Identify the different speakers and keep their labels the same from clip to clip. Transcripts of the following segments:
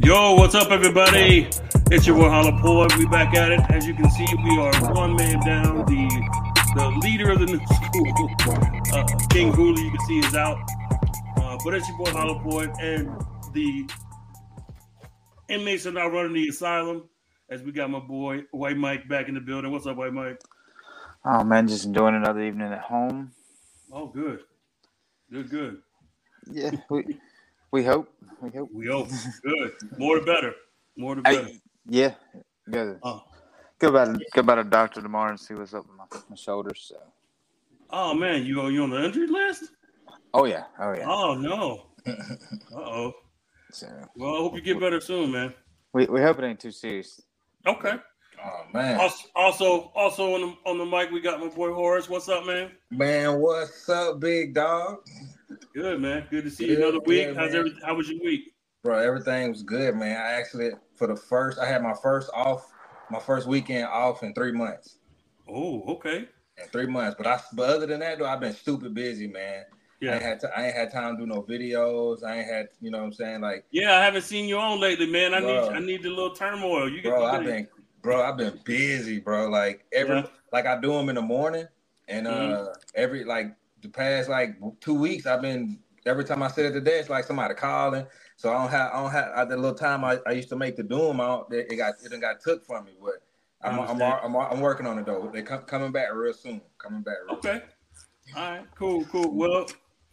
Speaker 1: Yo, what's up, everybody? It's your boy Holla Poet. We back at it. As you can see, we are one man down. The leader of the new school, King Hooley, you can see is out. But it's your boy Holla Poet, and the inmates are now running the asylum. As we got my boy White Mike back in the building. What's up, White Mike?
Speaker 2: Oh man, just enjoying another evening at home.
Speaker 1: Oh, good. Good.
Speaker 2: Yeah, we hope.
Speaker 1: We hope. Good. More the better.
Speaker 2: Yeah. Good. Go about a doctor tomorrow and see what's up with my shoulders. So.
Speaker 1: Oh man, you on the injury list?
Speaker 2: Oh yeah.
Speaker 1: Oh no. Uh-oh.
Speaker 2: So,
Speaker 1: well, I hope you get better soon, man.
Speaker 2: We hope it ain't too serious.
Speaker 1: Okay.
Speaker 3: Oh man.
Speaker 1: Also on the mic we got my boy Horace. What's up, man?
Speaker 3: Man, what's up, big dog?
Speaker 1: Good, man. Good to see you another week.
Speaker 3: Yeah,
Speaker 1: How was your week?
Speaker 3: Bro, everything was good, man. I actually I had my first weekend off in 3 months.
Speaker 1: Oh, okay.
Speaker 3: In 3 months. But other than that though, I've been stupid busy, man. Yeah. I ain't had time to do no videos. I ain't had, you know what I'm saying? Like,
Speaker 1: yeah, I haven't seen you on lately, man. I need the little turmoil.
Speaker 3: I've been busy, bro. Like like I do them in the morning, and every like the past like 2 weeks, I've been every time I sit at the desk, like somebody calling. So I don't have the little time I used to make to do them. It got took from me, but I'm working on it though. They coming back real soon.
Speaker 1: Okay. All right. Cool. Well,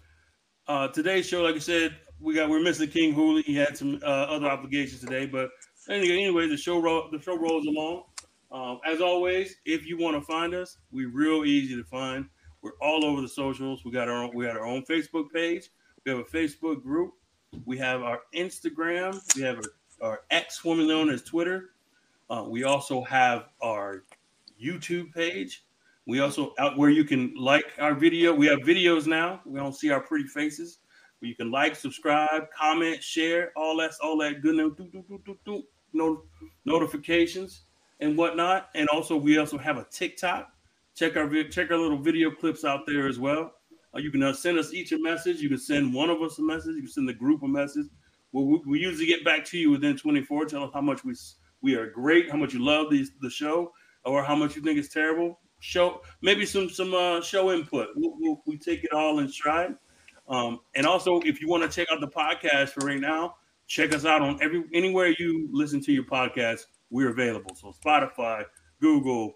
Speaker 1: today's show, like I said, we're missing King Hooley. He had some other obligations today, but anyway, the show rolls along. As always, if you want to find us, we're real easy to find. We're all over the socials. We got our own Facebook page. We have a Facebook group. We have our Instagram. We have our X, formerly known as Twitter. We also have our YouTube page. We also out where you can like our video. We have videos now. We don't see our pretty faces. Where you can like, subscribe, comment, share, all that good notifications and whatnot. And also we also have a TikTok. Check our little video clips out there as well. You can send us each a message. You can send one of us a message. You can send the group a message. We usually get back to you within 24. Tell us how much we are great, how much you love the show, or how much you think it's terrible. Show maybe some show input. We take it all in stride. And also, if you want to check out the podcast for right now, check us out on anywhere you listen to your podcast. We're available. So Spotify, Google,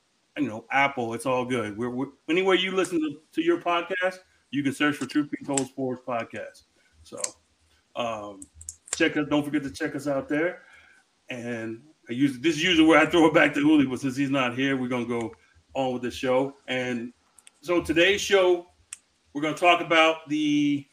Speaker 1: Apple, it's all good. We're anywhere you listen to your podcast, you can search for Truth Be Told Sports Podcast. So check us. Don't forget to check us out there. And this is usually where I throw it back to Hooley, but since he's not here, we're gonna go on with the show. And so today's show, we're gonna talk about the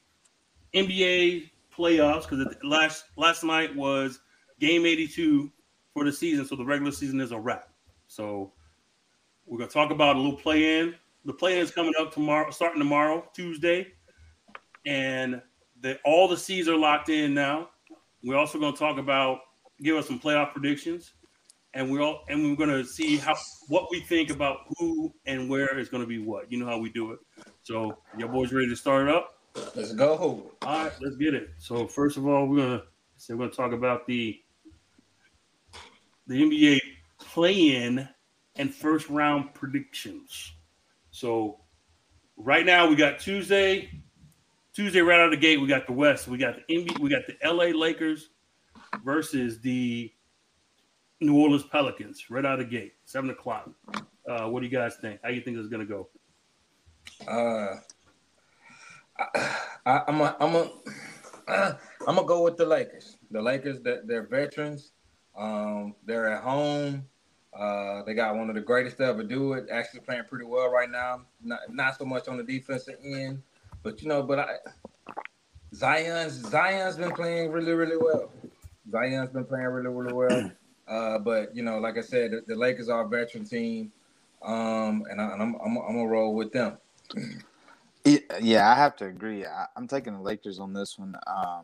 Speaker 1: NBA playoffs because last night was game 82 for the season, so the regular season is a wrap. So we're going to talk about a little play-in. The play-in is coming up starting tomorrow, Tuesday. And all the seeds are locked in now. We're also going to give us some playoff predictions. And we're going to see what we think about who and where is going to be what. You know how we do it. So, your boys ready to start it up?
Speaker 3: Let's go.
Speaker 1: All right, let's get it. So, first of all, we're going to talk about the NBA play-in and first round predictions. So right now we got Tuesday right out of the gate. We got the West. We got the NBA. We got the LA Lakers versus the New Orleans Pelicans right out of the gate. 7:00. What do you guys think? How do you think it's gonna go?
Speaker 3: I'm gonna go with the Lakers. The Lakers, they're veterans. They're at home. They got one of the greatest to ever do it. Actually playing pretty well right now. Not so much on the defensive end, but Zion's been playing really, really well. But like I said, the Lakers are a veteran team, and I'm gonna roll with them.
Speaker 2: Yeah, I have to agree. I'm taking the Lakers on this one.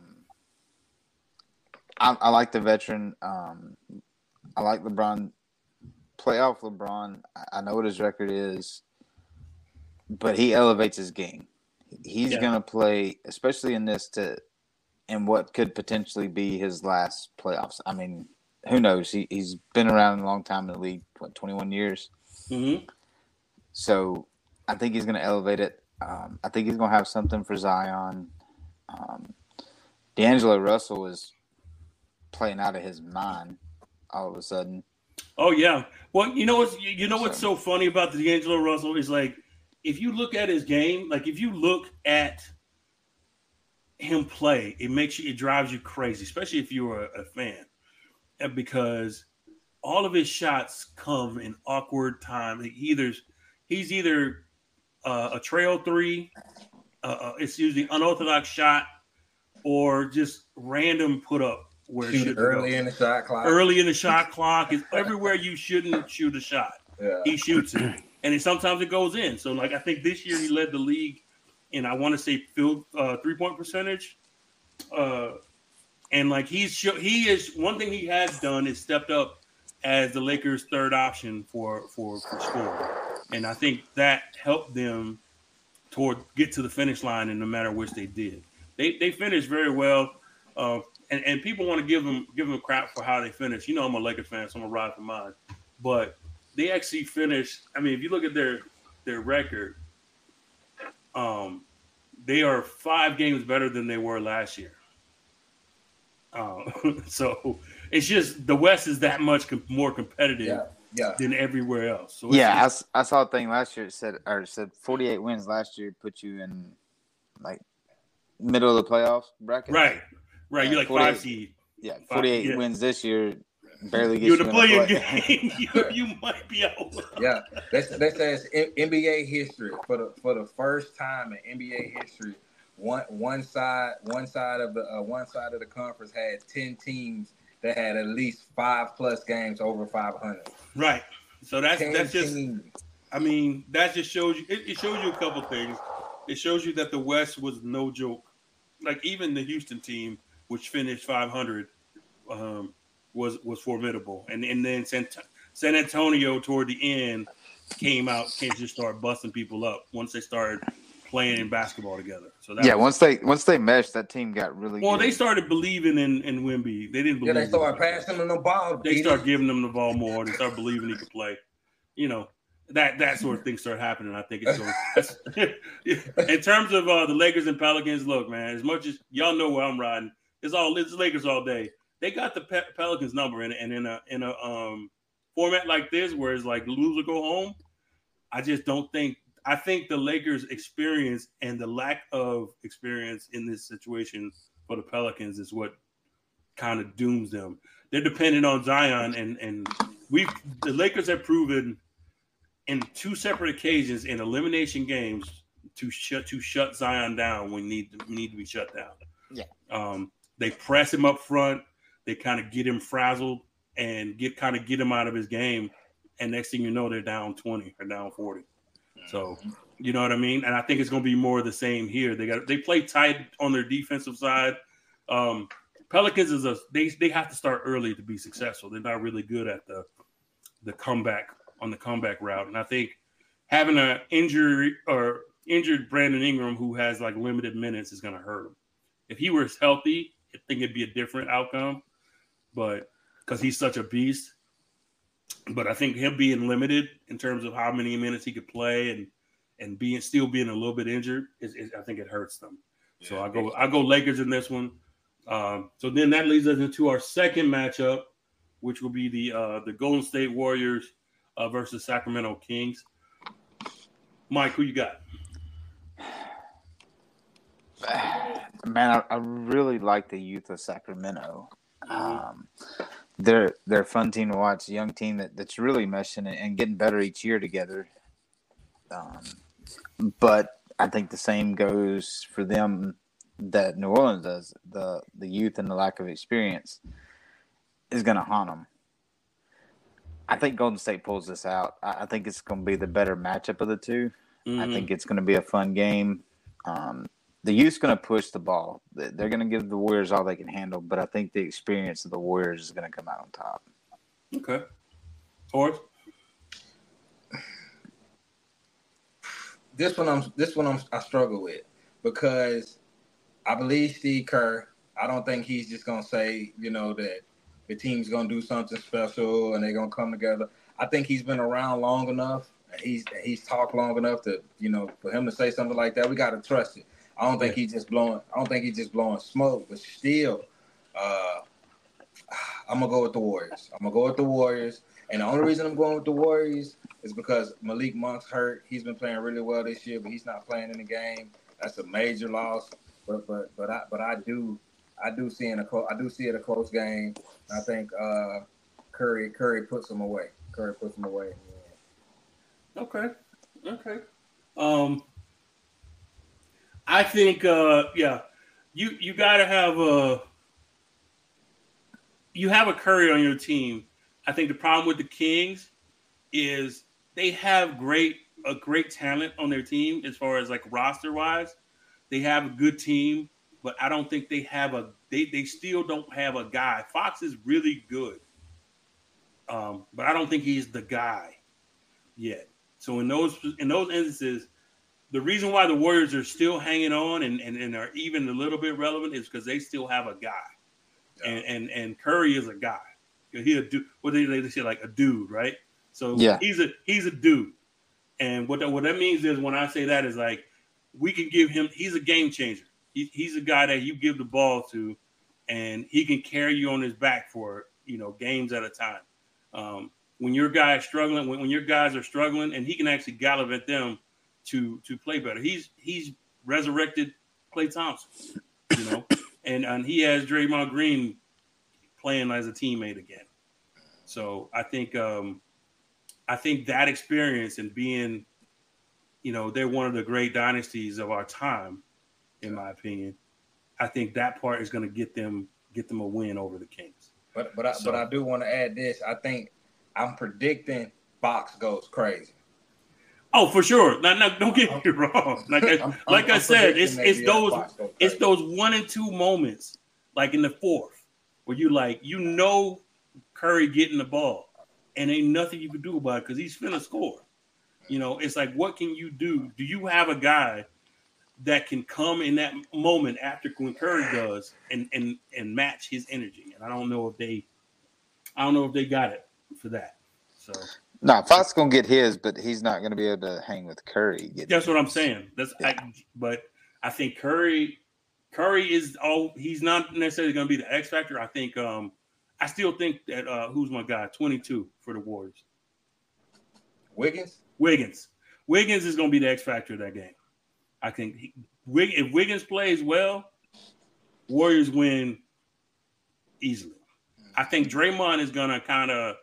Speaker 2: I like the veteran. I like LeBron. Playoff LeBron, I know what his record is, but he elevates his game. He's going to play, especially in this, to in what could potentially be his last playoffs. I mean, who knows? He's been around a long time in the league, 21 years?
Speaker 1: Mm-hmm.
Speaker 2: So I think he's going to elevate it. I think he's going to have something for Zion. D'Angelo Russell was playing out of his mind all of a sudden.
Speaker 1: Oh yeah. Well, what's so funny about the D'Angelo Russell is like if you look at his game, like if you look at him play, it drives you crazy, especially if you're a fan, because all of his shots come in awkward time. He's either a trail three, it's usually unorthodox shot, or just random put up where it should
Speaker 3: early
Speaker 1: go.
Speaker 3: In the shot clock.
Speaker 1: Early in the shot clock is everywhere you shouldn't shoot a shot.
Speaker 3: Yeah.
Speaker 1: He shoots it, and sometimes it goes in. So, like I think this year he led the league, and I want to say field 3-point percentage. And like he is one thing he has done is stepped up as the Lakers' third option for scoring, and I think that helped them toward get to the finish line in no matter which they did. They finished very well, and people want to give them crap for how they finished. You know, I'm a Lakers fan, so I'm gonna ride for mine. But they actually finished. I mean, if you look at their record, they are 5 games better than they were last year. So it's just the West is that much more competitive than everywhere else. So
Speaker 2: I saw a thing last year. It said 48 wins last year put you in like middle of the playoffs bracket.
Speaker 1: Right. You're like 5 seed.
Speaker 2: Yeah, 48 wins this year. Barely gets
Speaker 1: you're
Speaker 2: you
Speaker 1: the
Speaker 2: playing
Speaker 1: game. you might be out.
Speaker 3: Yeah, they say it's NBA history for the first time in NBA history. One side of the conference had 10 teams that had at least 5+ games over 500.
Speaker 1: Right. So that's just.
Speaker 3: Teams.
Speaker 1: I mean, that just shows you. It shows you a couple things. It shows you that the West was no joke. Like even the Houston team, which finished 500, was formidable, and then San Antonio toward the end can't just start busting people up once they started playing basketball together. So
Speaker 2: once they meshed, that team got really good.
Speaker 1: They started believing in Wemby. They didn't believe.
Speaker 3: Yeah, they started passing them the ball.
Speaker 1: They started giving them the ball more. They started believing he could play. You know, that sort of thing started happening. I think it's going. In terms of the Lakers and Pelicans, look, man. As much as y'all know where I'm riding, it's Lakers all day. They got the Pelicans number in a format like this where it's like lose or go home. I just don't think. I think the Lakers' experience and the lack of experience in this situation for the Pelicans is what kind of dooms them. They're dependent on Zion, and the Lakers have proven in 2 separate occasions in elimination games to shut Zion down when need to be shut down.
Speaker 2: Yeah.
Speaker 1: They press him up front. They kind of get him frazzled and get him out of his game. And next thing you know, they're down 20 or down 40. So, you know what I mean? And I think it's going to be more of the same here. They play tight on their defensive side. Pelicans they have to start early to be successful. They're not really good at the comeback route. And I think having an injured Brandon Ingram who has like limited minutes is going to hurt him. If he was healthy, I think it'd be a different outcome. But because he's such a beast. But I think him being limited in terms of how many minutes he could play and still being a little bit injured, I think it hurts them. Yeah. So I go Lakers in this one. So then that leads us into our second matchup, which will be the Golden State Warriors versus Sacramento Kings. Mike, who you got?
Speaker 2: Man, I really like the youth of Sacramento. They're a fun team to watch, a young team that's really meshing and getting better each year together. But I think the same goes for them that New Orleans does. The youth and the lack of experience is going to haunt them. I think Golden State pulls this out. I think it's going to be the better matchup of the two. Mm-hmm. I think it's going to be a fun game. The youth's going to push the ball. They're going to give the Warriors all they can handle, but I think the experience of the Warriors is going to come out on top.
Speaker 1: Okay. Forrest?
Speaker 3: This one I struggle with because I believe Steve Kerr I don't think he's just gonna say, that the team's gonna do something special and they're gonna come together. I think he's been around long enough. He's talked long enough to, for him to say something like that. We got to trust it. I don't think he's just blowing smoke, but still, I'm gonna go with the Warriors. And the only reason I'm going with the Warriors is because Malik Monk's hurt. He's been playing really well this year, but he's not playing in the game. That's a major loss. But I do see it a close game. I think Curry puts them away.
Speaker 1: Okay. I think you gotta have you have a Curry on your team. I think the problem with the Kings is they have a great talent on their team as far as like roster wise. They have a good team, but I don't think they have they still don't have a guy. Fox is really good. But I don't think he's the guy yet. So in those instances, the reason why the Warriors are still hanging on and are even a little bit relevant is because they still have a guy. Yeah. And Curry is a guy. He a dude. What they say, like a dude, right? So yeah. He's a dude. And what that means is when I say that is like we can give him. He's a game changer. He's a guy that you give the ball to, and he can carry you on his back for games at a time. When your guy is struggling, when your guys are struggling, and he can actually gallivant them to play better. He's resurrected Klay Thompson, and he has Draymond Green playing as a teammate again. So I think that experience and being, they're one of the great dynasties of our time, in my opinion. I think that part is going to get them a win over the Kings.
Speaker 3: But I do want to add this. I think I'm predicting Fox goes crazy.
Speaker 1: Oh, for sure. Now don't get me wrong. Like I said, it's those 1 and 2 moments, like in the fourth, where you Curry getting the ball, and ain't nothing you can do about it because he's finna score. It's like, what can you do? Do you have a guy that can come in that moment after when Curry does and match his energy? And I don't know if they got it for that. So
Speaker 2: no, Fox gonna get his, but he's not gonna be able to hang with Curry.
Speaker 1: That's what I'm saying. But I think Curry is he's not necessarily gonna be the X factor. I think I still think that who's my guy? 22 for the Warriors.
Speaker 3: Wiggins
Speaker 1: is gonna be the X factor of that game. I think if Wiggins plays well, Warriors win easily. I think Draymond is going to kind of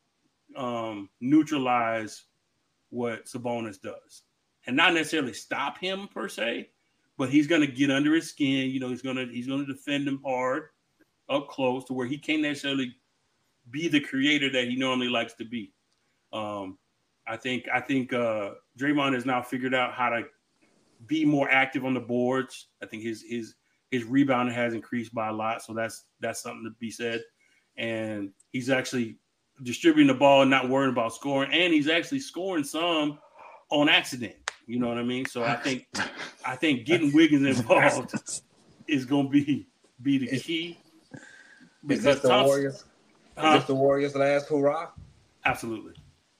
Speaker 1: neutralize what Sabonis does. And not necessarily stop him per se, but he's going to get under his skin. He's going to defend him hard up close to where he can't necessarily be the creator that he normally likes to be. I think Draymond has now figured out how to be more active on the boards. I think his rebounding has increased by a lot, so that's something to be said. And he's actually distributing the ball and not worrying about scoring, and he's actually scoring some on accident. You know what I mean? So I think getting Wiggins involved is going to be the key.
Speaker 3: Is this the Warriors? Is this the Warriors' last hurrah?
Speaker 1: Absolutely.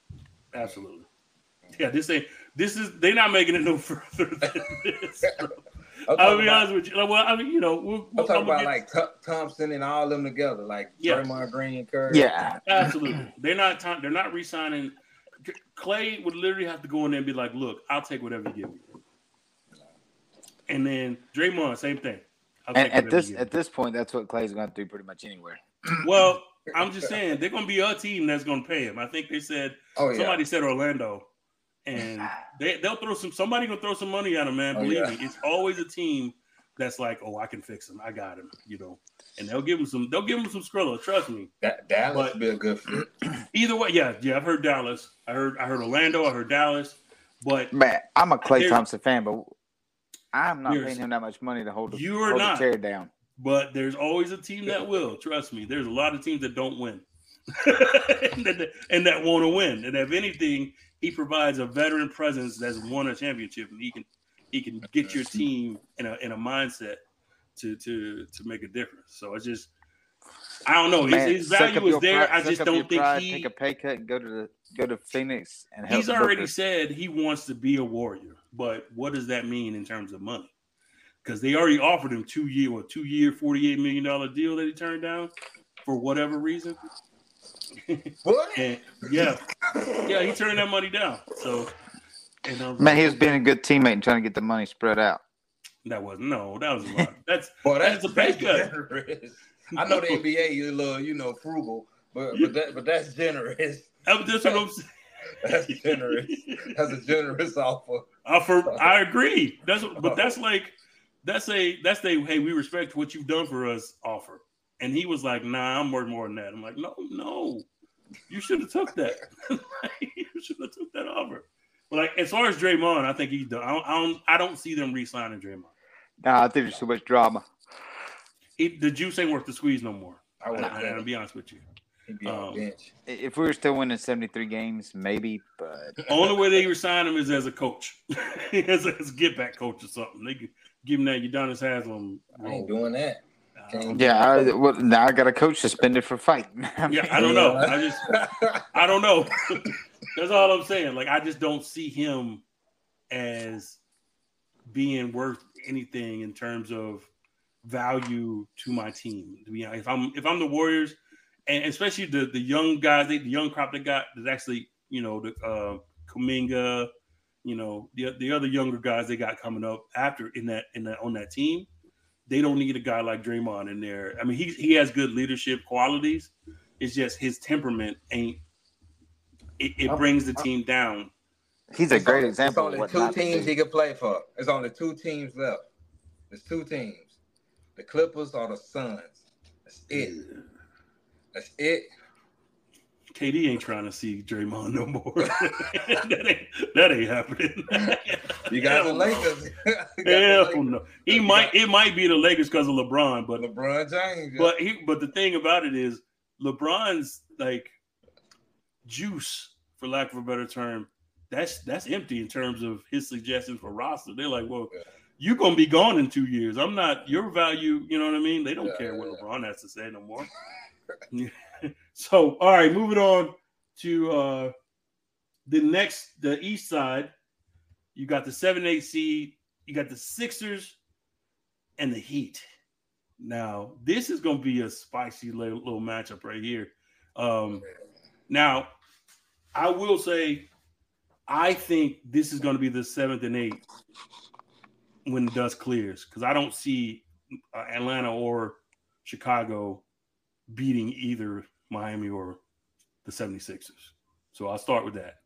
Speaker 1: Yeah, they're not making it no further than this. I'll be honest with you. Well, I mean,
Speaker 3: I'm talking about like Thompson and all of them together, like Draymond Green and Curry.
Speaker 2: Yeah,
Speaker 1: absolutely. They're not re-signing. Klay would literally have to go in there and be like, "Look, I'll take whatever you give me." And then Draymond, same thing.
Speaker 2: And at this point, that's what Klay's going to do pretty much anywhere.
Speaker 1: Well, I'm just saying they're going to be a team that's going to pay him. I think they said somebody said Orlando. And they'll throw somebody gonna throw some money at him, man. Believe me, it's always a team that's like, oh, I can fix him, I got him, and they'll give him some Skrilla, trust me.
Speaker 3: Dallas would be a good fit.
Speaker 1: Either way, yeah, I've heard Dallas, I heard Orlando, I heard Dallas, but
Speaker 2: man, I'm a Klay Thompson fan, but I'm not paying him that much money to hold the chair down.
Speaker 1: But there's always a team that will, trust me. There's a lot of teams that don't win. and that want to win. And if anything, he provides a veteran presence that's won a championship, and he can get your team in a mindset to make a difference. So it's just, I don't know.
Speaker 2: Man,
Speaker 1: His value is there. I just don't think
Speaker 2: take a pay cut and go to Phoenix and help.
Speaker 1: He's already said he wants to be a Warrior, but what does that mean in terms of money? Because they already offered him 2 year, $48 million deal that he turned down for whatever reason.
Speaker 3: What?
Speaker 1: And yeah, he turned that money down. So,
Speaker 2: man, he was being a good teammate and trying to get the money spread out.
Speaker 1: That was a lot. That's
Speaker 3: that's
Speaker 1: a pay cut.
Speaker 3: Generous. I know the NBA is a little, frugal, but that's generous.
Speaker 1: That's what I'm saying.
Speaker 3: That's generous. That's a generous offer.
Speaker 1: I agree. That's hey, we respect what you've done for us offer. And he was like, nah, I'm worth more than that. I'm like, no, you should have took that. You should have took that offer. But like, as far as Draymond, I think he's done. I don't see them re-signing Draymond.
Speaker 2: Nah, I think there's too much drama.
Speaker 1: The juice ain't worth the squeeze no more. I'll be honest with you.
Speaker 3: He'd be on the bench.
Speaker 2: If we were still winning 73 games, maybe, but
Speaker 1: the only way they resign him is as a coach, as a get back coach or something. They could give him that Udonis Haslem.
Speaker 3: I ain't doing that.
Speaker 2: Now I got a coach suspended for fighting.
Speaker 1: I don't know. I don't know. That's all I'm saying. Like, I just don't see him as being worth anything in terms of value to my team. If I'm the Warriors, and especially the young guys, the young crop that got that's actually the Kuminga, the other younger guys they got coming up after on that team. They don't need a guy like Draymond in there. I mean, he has good leadership qualities. It's just his temperament ain't. It brings the team down.
Speaker 2: He's a great example.
Speaker 3: There's only 2 teams he could play for. There's only 2 teams left. There's 2 teams. The Clippers or the Suns. That's it. That's it.
Speaker 1: KD ain't trying to see Draymond no more. that ain't happening.
Speaker 3: You got the Lakers.
Speaker 1: Hell no. It might be the Lakers because of LeBron, but
Speaker 3: LeBron James.
Speaker 1: But the thing about it is LeBron's like juice, for lack of a better term, that's empty in terms of his suggestions for roster. They're like, well, you're gonna be gone in 2 years. I'm not your value, you know what I mean? They don't care what LeBron has to say no more. So, all right, moving on to the East side. You got the 7-8 seed. You got the Sixers and the Heat. Now, this is going to be a spicy little matchup right here. Now, I will say, I think this is going to be the 7th and 8th when the dust clears, because I don't see Atlanta or Chicago beating either Miami or the 76ers. So I'll start with that.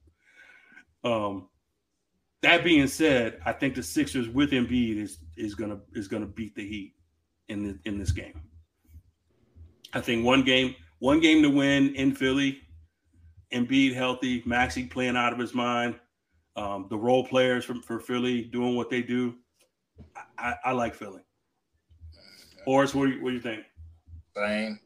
Speaker 1: That being said, I think the Sixers with Embiid is gonna beat the Heat in this game. I think one game to win in Philly. Embiid healthy, Maxey playing out of his mind. The role players for Philly doing what they do. I like Philly. Horace, what do you think?
Speaker 3: Same.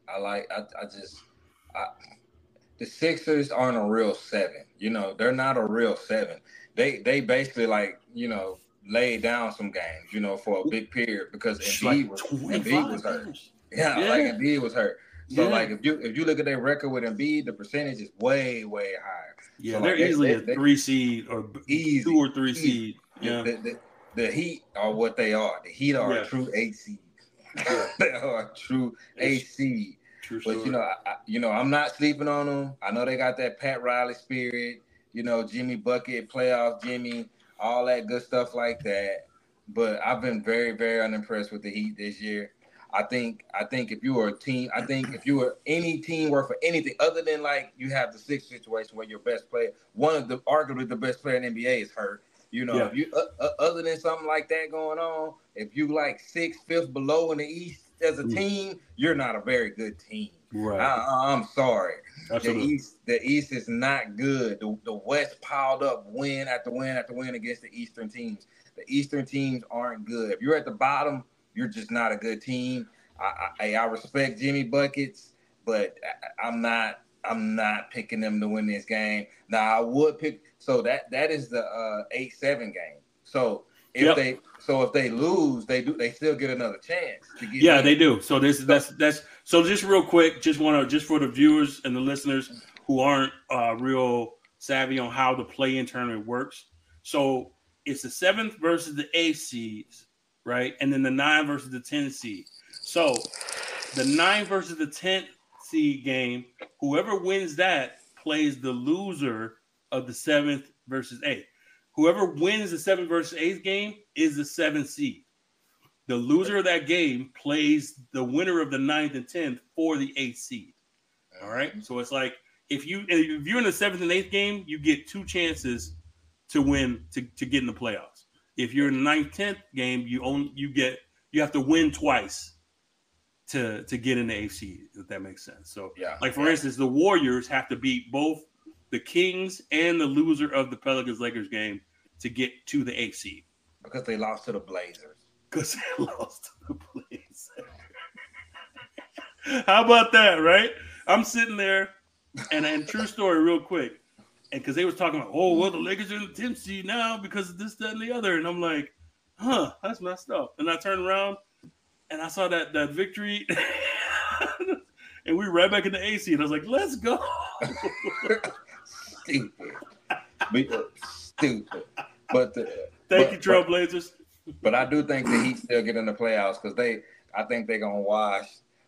Speaker 3: The Sixers aren't a real 7. They're not a real 7. They basically laid down some games, for a big period because Embiid was hurt. Embiid was hurt. So if you look at their record with Embiid, the percentage is way, way higher.
Speaker 1: Yeah, so they're easily a 3 seed or 2 or 3 seed. Yeah.
Speaker 3: The Heat are what they are. The Heat are a true 8 seed. They are a true 8 seed. But I'm not sleeping on them. I know they got that Pat Riley spirit, Jimmy Bucket, playoff Jimmy, all that good stuff like that. But I've been very, very unimpressed with the Heat this year. I think if you were a team, if you were any team worth for anything other than you have the Sixers situation where your best player, arguably the best player in the NBA is hurt. If you other than something like that going on, if you 6th, 5th below in the East as a team, you're not a very good team.
Speaker 1: Right.
Speaker 3: I'm sorry.
Speaker 1: Absolutely.
Speaker 3: The East is not good. The West piled up win after win after win against the Eastern teams. The Eastern teams aren't good. If you're at the bottom, you're just not a good team. I respect Jimmy Buckets, but I'm not picking them to win this game. Now I would pick. So that is the 8-7 game. So if they lose, they still get another chance to get.
Speaker 1: Yeah, they do. So that's so just real quick, just for the viewers and the listeners who aren't real savvy on how the play-in tournament works. So it's the 7th versus the 8th seeds, right? And then the 9 versus the 10th seed. So the 9 versus the 10th seed game, whoever wins that plays the loser of the 7th versus 8th. Whoever wins the 7th versus 8th game is the 7th seed. The loser of that game plays the winner of the 9th and 10th for the 8th seed. All right. So it's like if you're in the 7th and 8th game, you get 2 chances to win to get in the playoffs. If you're in the 9th, 10th game, you have to win twice to get in the 8th seed, if that makes sense. So for instance, the Warriors have to beat both the Kings and the loser of the Pelicans-Lakers game to get to the 8th seed.
Speaker 3: Because they lost to the Blazers.
Speaker 1: Because they lost to the Blazers. How about that, right? I'm sitting there, and true story real quick, and because they was talking about, the Lakers are in the 10th seed now because of this, that, and the other. And I'm like, that's messed up. And I turned around, and I saw that victory, and we right back in the 8th seed. I was like, let's go.
Speaker 3: Stupid. But
Speaker 1: thank you, Trailblazers.
Speaker 3: But I do think the Heat still get in the playoffs because I think they're gonna wash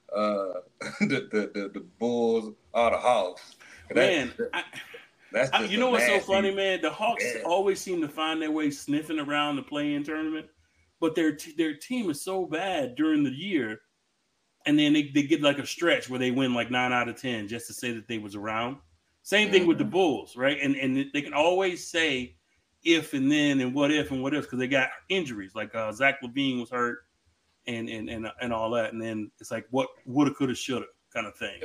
Speaker 3: the Bulls or the Hawks.
Speaker 1: Man, you know what's so funny, man? The Hawks always seem to find their way sniffing around the play-in tournament, but their team is so bad during the year, and then they get like a stretch where they win like 9 out of 10 just to say that they was around. Same thing with the Bulls, right? And they can always say if and then and what if because they got injuries like Zach LaVine was hurt and all that, and then it's like what woulda, coulda, shoulda kind of thing.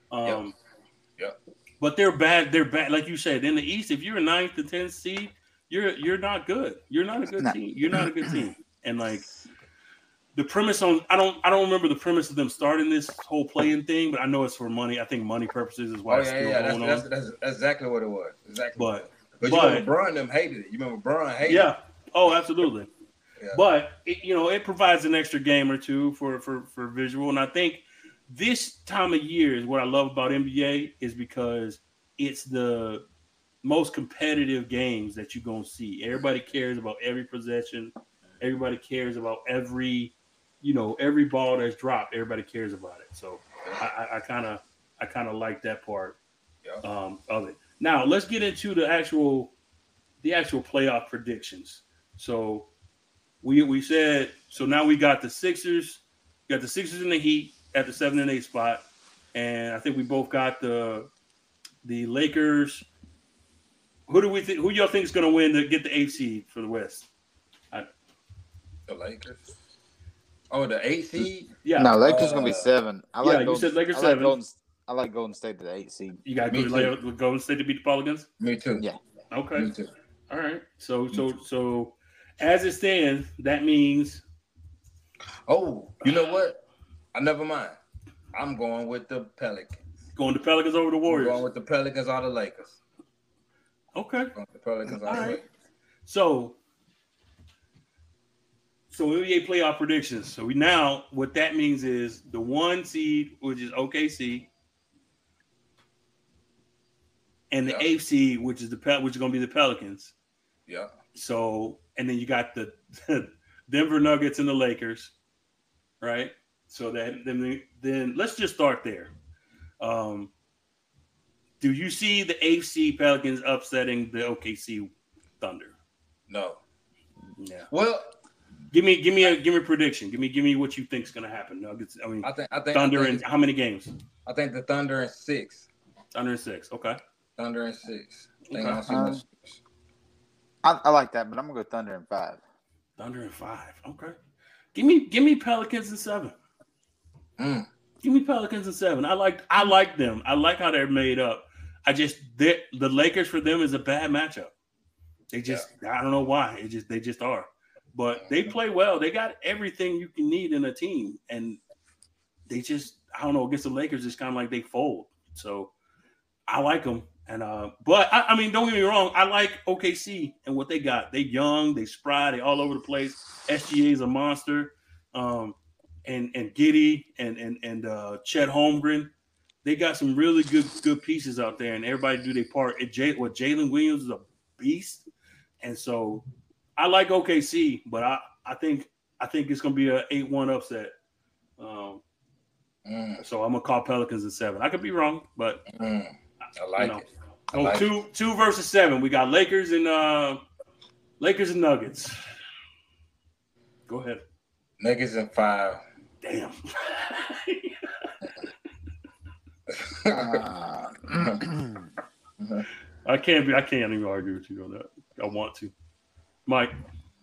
Speaker 1: But they're bad. They're bad, like you said. In the East, if you're a 9th to 10th seed, you're not good. You're not a good team. You're not a good team. And like the premise on, I don't remember the premise of them starting this whole playing thing, but I know it's for money. I think money purposes is why it's still going on.
Speaker 3: That's exactly what it was. Exactly.
Speaker 1: But
Speaker 3: you remember Bron them hated it. You remember Bron hated it.
Speaker 1: Yeah. Oh, absolutely. Yeah. But it provides an extra game or two for visual, and I think this time of year is what I love about NBA is because it's the most competitive games that you're going to see. Everybody cares about every possession. Everybody cares about every ball that's dropped. Everybody cares about it. So I kind of like that part of it. Now let's get into the actual playoff predictions. So we said, so now we got the Sixers. Got the Sixers and the Heat at the 7 and 8 spot, and I think we both got the Lakers. Who y'all think is going to win to get the 8th seed for the West?
Speaker 3: The Lakers. Oh, the 8th seed?
Speaker 2: Yeah. No, Lakers going to be 7.
Speaker 1: You said Lakers 7.
Speaker 2: I like Golden State to the 8th seed.
Speaker 1: You got Golden State to beat the Pelicans?
Speaker 3: Me too.
Speaker 2: Yeah.
Speaker 3: Okay. Me too.
Speaker 1: All right. So as it stands, that means.
Speaker 3: Oh, you know what? Never mind. I'm going with the Pelicans.
Speaker 1: Going the Pelicans over the Warriors.
Speaker 3: I'm going with the Pelicans or the Lakers.
Speaker 1: Okay.
Speaker 3: The Pelicans or the Lakers.
Speaker 1: So NBA playoff predictions. So what that means is the 1 seed, which is OKC, and the 8th seed, which is going to be the Pelicans.
Speaker 3: Yeah.
Speaker 1: So, and then you got the Denver Nuggets and the Lakers, right? So then let's just start there. Do you see the 8th seed Pelicans upsetting the OKC Thunder?
Speaker 3: No.
Speaker 1: Yeah.
Speaker 3: Well,
Speaker 1: give me a prediction. Give me what you think is going to happen. Nuggets. I think Thunder in how many games?
Speaker 3: I think the Thunder in 6.
Speaker 1: Thunder in 6. Okay.
Speaker 3: Thunder in 6.
Speaker 2: Okay. I like that, but I'm gonna go Thunder in 5.
Speaker 1: Thunder in 5. Okay. Give me Pelicans in 7. Give me Pelicans in 7. I like them. I like how they're made up. The Lakers for them is a bad matchup. They just I don't know why. They just are. But they play well. They got everything you can need in a team, and they just I don't know against the Lakers. It's kind of like they fold. So I like them. And but I mean, don't get me wrong. I like OKC and what they got. They young, they spry, they all over the place. SGA is a monster. And Giddey and Chet Holmgren, they got some really good pieces out there, and everybody do their part. Jalen Williams is a beast, and so I like OKC, but I think it's going to be an 8-1 upset. So I'm gonna call Pelicans at 7. I could be wrong, but
Speaker 3: I like it.
Speaker 1: Oh, like 2 versus 7. We got Lakers and Nuggets. Go ahead.
Speaker 3: Nuggets and 5.
Speaker 1: Damn. I can't even argue with you on that. I want to. Mike.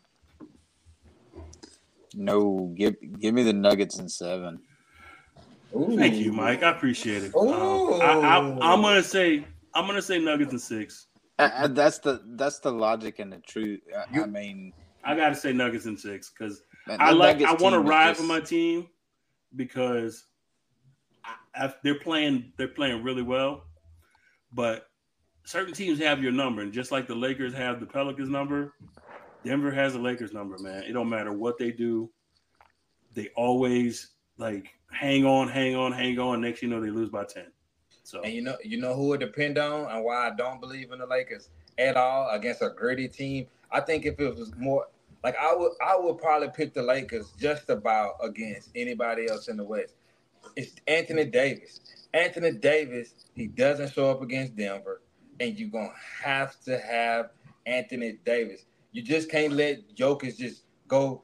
Speaker 2: No, give me the Nuggets in 7.
Speaker 1: Ooh. Thank you, Mike. I appreciate it. I'm gonna say Nuggets in 6.
Speaker 2: That's the logic and the truth. I mean,
Speaker 1: I gotta say Nuggets in 6 because I want to ride for my team because they're playing really well, but certain teams have your number, and just like the Lakers have the Pelicans number, Denver has the Lakers number. Man, it don't matter what they do, they always like hang on. Next, they lose by 10. So,
Speaker 3: and you know who it depend on, and why I don't believe in the Lakers at all against a gritty team. I think if it was more like I would probably pick the Lakers just about against anybody else in the West. It's Anthony Davis. Anthony Davis, he doesn't show up against Denver, and you're gonna have to have Anthony Davis. You just can't let Jokic just go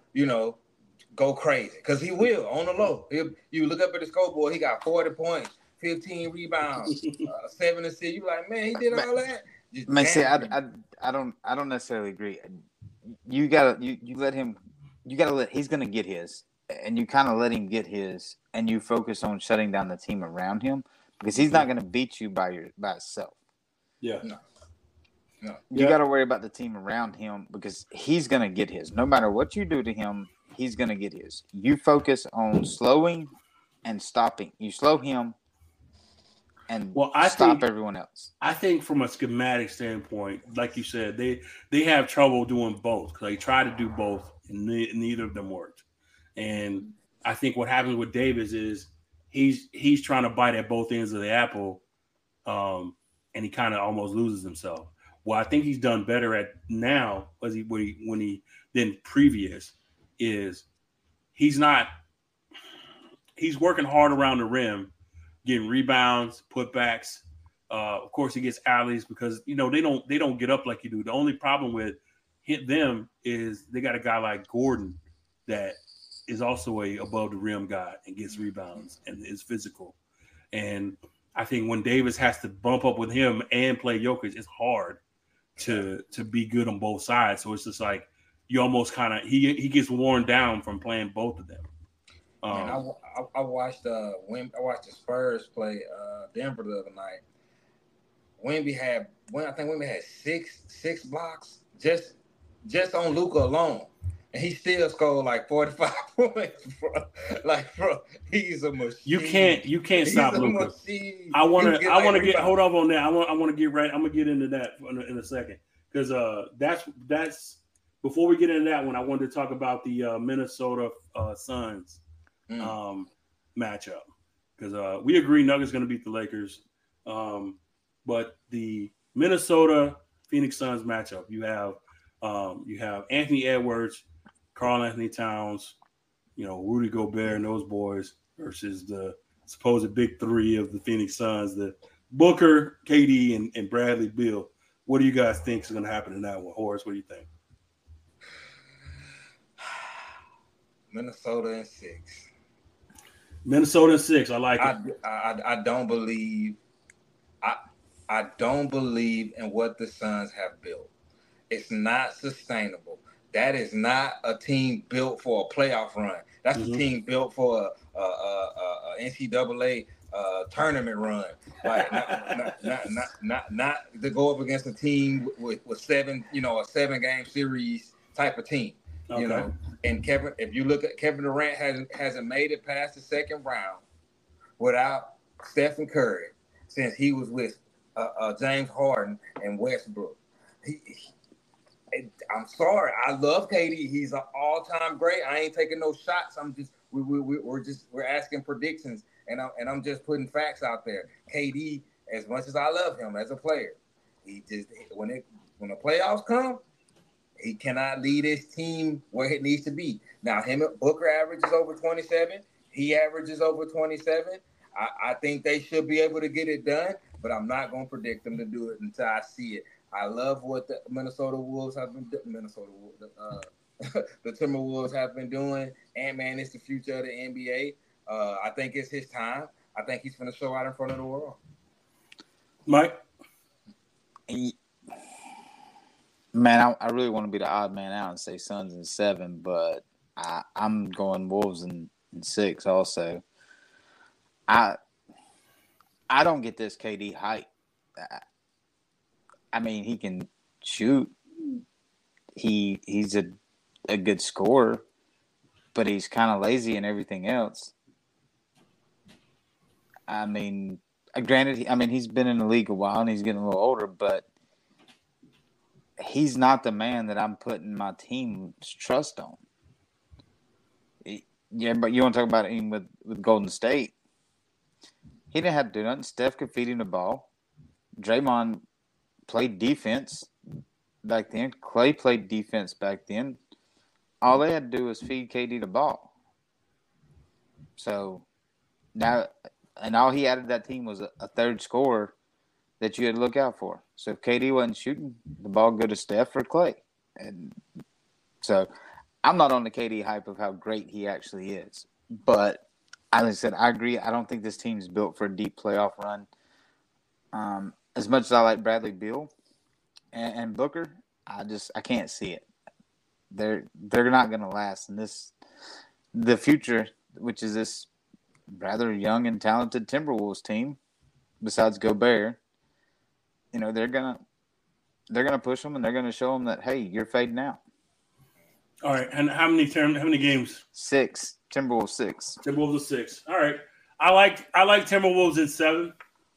Speaker 3: crazy, because he will on the low. You look up at the scoreboard, he got 40 points, 15 rebounds, 7 assists. You like, man, he did all that.
Speaker 2: I don't necessarily agree. You gotta let him. He's gonna get his, and you kind of let him get his, and you focus on shutting down the team around him, because he's not gonna beat you by himself.
Speaker 1: Yeah.
Speaker 3: No.
Speaker 2: You got to worry about the team around him, because he's gonna get his. No matter what you do to him, he's gonna get his. You focus on slowing and stopping. You slow him and stop everyone else.
Speaker 1: I think from a schematic standpoint, like you said, they have trouble doing both, because they try to do both and neither of them worked. And I think what happens with Davis is he's trying to bite at both ends of the apple, and he kind of almost loses himself. What I think he's done better at now than previous is he's working hard around the rim, getting rebounds, putbacks. Of course, he gets alleys because they don't get up like you do. The only problem with them is they got a guy like Gordon that is also a above the rim guy and gets rebounds and is physical. And I think when Davis has to bump up with him and play Jokic, it's hard to be good on both sides. So it's just like you almost kind of he gets worn down from playing both of them.
Speaker 3: I watched the Spurs play Denver the other night. Wemby had six blocks just on Luka alone, and he still scored like 45 points, bro. He's a machine.
Speaker 1: You can't stop Luka. I want to get hold up on that. I want to get right. I'm gonna get into that in a second, because that's before we get into that one. I wanted to talk about the Minnesota Suns matchup, because we agree Nuggets going to beat the Lakers, but the Minnesota Phoenix Suns matchup, you have Anthony Edwards, Karl Anthony Towns, Rudy Gobert and those boys versus the supposed big three of the Phoenix Suns, the Booker, KD, and Bradley Beal. What do you guys think is going to happen in that one? Horace, what do you think?
Speaker 3: Minnesota in 6.
Speaker 1: Minnesota in 6. I like it.
Speaker 3: I don't believe. I don't believe in what the Suns have built. It's not sustainable. That is not a team built for a playoff run. That's a team built for a NCAA tournament run. Like not to go up against a team with 7, a 7-game series type of team.
Speaker 1: Okay.
Speaker 3: And if you look at Kevin Durant hasn't made it past the second round without Stephen Curry since he was with James Harden and Westbrook. I'm sorry, I love KD. He's an all-time great. I ain't taking no shots. I'm just we're asking predictions, and I'm just putting facts out there. KD, as much as I love him as a player, he just when the playoffs come, he cannot lead his team where it needs to be. Now, Booker averages over 27. He averages over 27. I think they should be able to get it done, but I'm not going to predict them to do it until I see it. I love what the Minnesota Wolves have been doing. The Timberwolves have been doing. Ant-Man is the future of the NBA. I think it's his time. I think he's going to show out in front of the world.
Speaker 1: Mike?
Speaker 2: Man, I really want to be the odd man out and say Suns in 7, but I'm going Wolves in 6 also. I don't get this KD hype. I mean, he can shoot. He's a good scorer, but he's kind of lazy in everything else. I mean, granted, he's been in the league a while and he's getting a little older, but he's not the man that I'm putting my team's trust on. Yeah, but you want to talk about him with Golden State. He didn't have to do nothing. Steph could feed him the ball. Draymond played defense back then. Clay played defense back then. All they had to do was feed KD the ball. So now, and all he added to that team was a third scorer that you had to look out for. So if KD wasn't shooting, the ball go to Steph or Clay. And so I'm not on the KD hype of how great he actually is. But as I said, I agree. I don't think this team's built for a deep playoff run. As much as I like Bradley Beal and Booker, I can't see it. They're not going to last. And the future, which is this rather young and talented Timberwolves team, besides Gobert, they're gonna push them and they're gonna show them that, hey, you're fading out.
Speaker 1: All right, and how many games?
Speaker 2: 6. Timberwolves 6.
Speaker 1: Timberwolves 6. All right, I like Timberwolves in 7.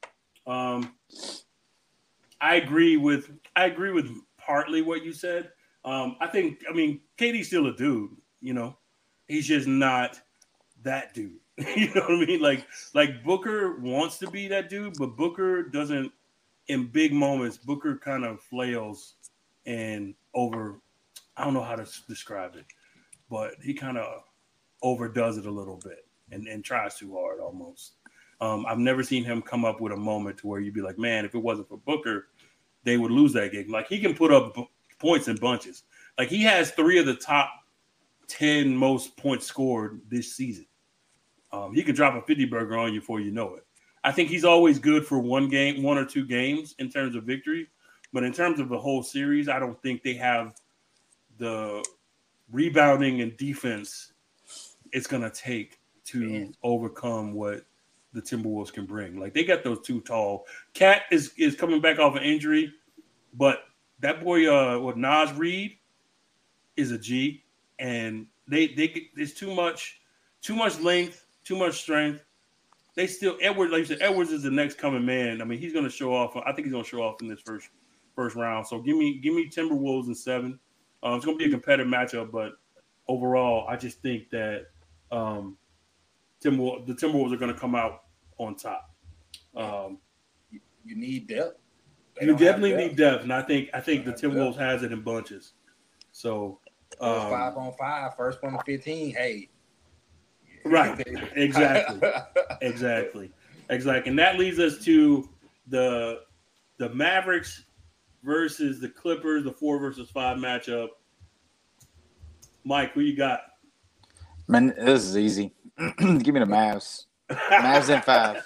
Speaker 1: I agree with partly what you said. KD's still a dude. He's just not that dude. You know what I mean? Like Booker wants to be that dude, but Booker doesn't. In big moments, Booker kind of flails and I don't know how to describe it, but he kind of overdoes it a little bit and tries too hard almost. I've never seen him come up with a moment to where you'd be like, man, if it wasn't for Booker, they would lose that game. Like, he can put up points in bunches. Like, he has 3 of the top 10 most points scored this season. He could drop a 50-burger on you before you know it. I think he's always good for 1 or 2 games in terms of victory. But in terms of the whole series, I don't think they have the rebounding and defense it's going to take to overcome what the Timberwolves can bring. Like, they got those 2 tall. Cat is coming back off an injury, but that boy, Naz Reid, is a G. And there's too much length, too much strength. They still Edwards, like you said, Edwards is the next coming man. I mean, he's going to show off. I think he's going to show off in this first round. So give me Timberwolves in 7. It's going to be a competitive matchup, but overall, I just think that the Timberwolves are going to come out on top.
Speaker 3: You need depth.
Speaker 1: You definitely need depth, and I think the Timberwolves has it in bunches. So
Speaker 3: 5-on-5, first 1 to 15. Hey.
Speaker 1: Right. Exactly. And that leads us to the Mavericks versus the Clippers, the 4 versus 5 matchup. Mike, who you got?
Speaker 2: Man, this is easy. Give me the Mavs. Mavs in 5.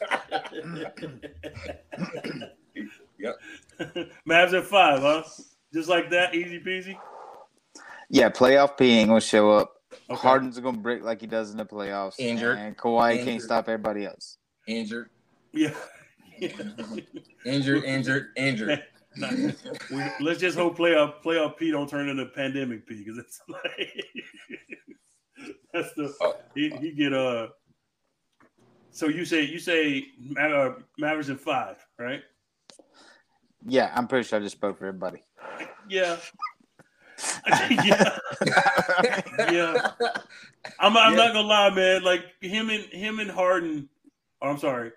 Speaker 3: Yep.
Speaker 1: Mavs in 5, huh? Just like that, easy peasy?
Speaker 2: Yeah, playoff P ain't going to show up.
Speaker 3: Okay.
Speaker 2: Harden's going to break like he does in the playoffs.
Speaker 3: Injured.
Speaker 2: And Kawhi can't stop everybody else.
Speaker 3: Injured.
Speaker 1: Yeah.
Speaker 3: Injured.
Speaker 1: Let's just hope playoff P don't turn into pandemic P, because it's like that's he get So you say Mavericks in 5, right?
Speaker 2: Yeah, I'm pretty sure I just spoke for everybody.
Speaker 1: Yeah. Yeah. Yeah. I'm not gonna lie, man. Like him and Harden, or I'm sorry,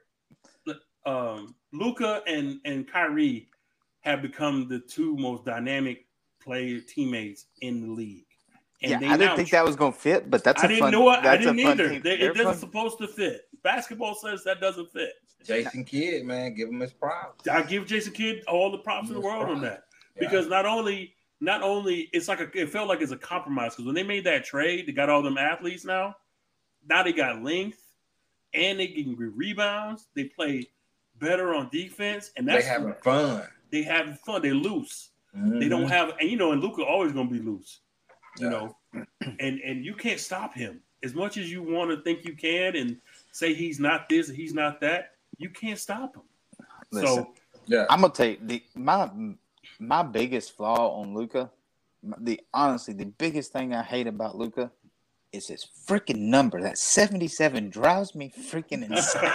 Speaker 1: Luka and Kyrie have become the two most dynamic teammates in the league. And
Speaker 2: yeah, I didn't think that was gonna fit, but that's
Speaker 1: I didn't know it. I didn't either. It doesn't
Speaker 2: fun.
Speaker 1: supposed to fit. Basketball says that doesn't fit.
Speaker 3: Jason Kidd, man, give him his props.
Speaker 1: I give Jason Kidd all the props in the world on that because not only it's like it felt like it's a compromise because when they made that trade, they got all them athletes now. Now they got length and they can rebounds. They play better on defense, and that's
Speaker 3: they having fun.
Speaker 1: They having fun. They loose. Mm-hmm. They don't have, and and Luka always gonna be loose. You know, and you can't stop him as much as you want to think you can, and say he's not this, he's not that. You can't stop him.
Speaker 2: Listen,
Speaker 1: so
Speaker 2: I'm gonna take my biggest flaw on Luka. Honestly, the biggest thing I hate about Luka is his freaking number. That 77 drives me freaking insane.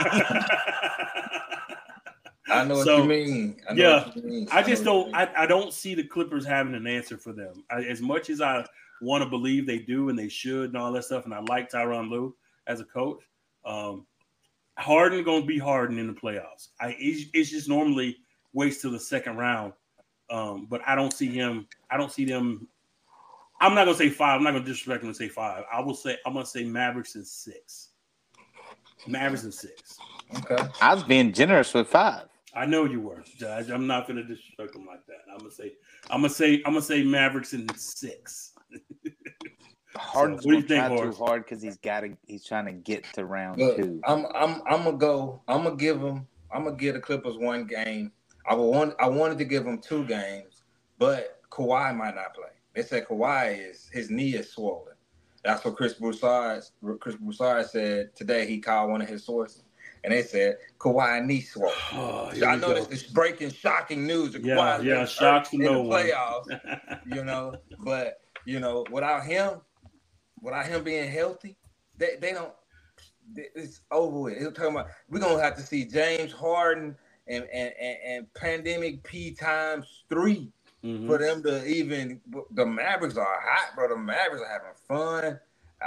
Speaker 3: I know what you mean.
Speaker 1: I just don't. I don't see the Clippers having an answer for them. As much as I want to believe they do and they should and all that stuff, and I like Tyronn Lue as a coach. Harden gonna be Harden in the playoffs. It's just normally waits till the second round. But I don't see him. I don't see them. I'm not gonna say 5. I'm not gonna disrespect them and say 5. I'm gonna say Mavericks in 6. Mavericks in 6.
Speaker 3: Okay.
Speaker 2: I was being generous with 5.
Speaker 1: I know you were. I'm not gonna disrespect them like that. I'm gonna say Mavericks in 6.
Speaker 2: Harden's
Speaker 1: so, what do you
Speaker 2: think,
Speaker 1: think,
Speaker 2: too hard because he's trying to get to round 2.
Speaker 3: I'm gonna give the Clippers 1 game. I wanted to give them 2 games, but Kawhi might not play. They said his knee is swollen. That's what Chris Broussard said today. He called one of his sources, and they said Kawhi knee swollen. I know this is breaking, shocking news. Kawhi's
Speaker 1: shocks
Speaker 3: in
Speaker 1: no
Speaker 3: the playoffs. But without him being healthy, they don't. It's over with. He'll talk about we're gonna have to see James Harden and pandemic P times 3 for them to even. The Mavericks are hot, bro. The Mavericks are having fun.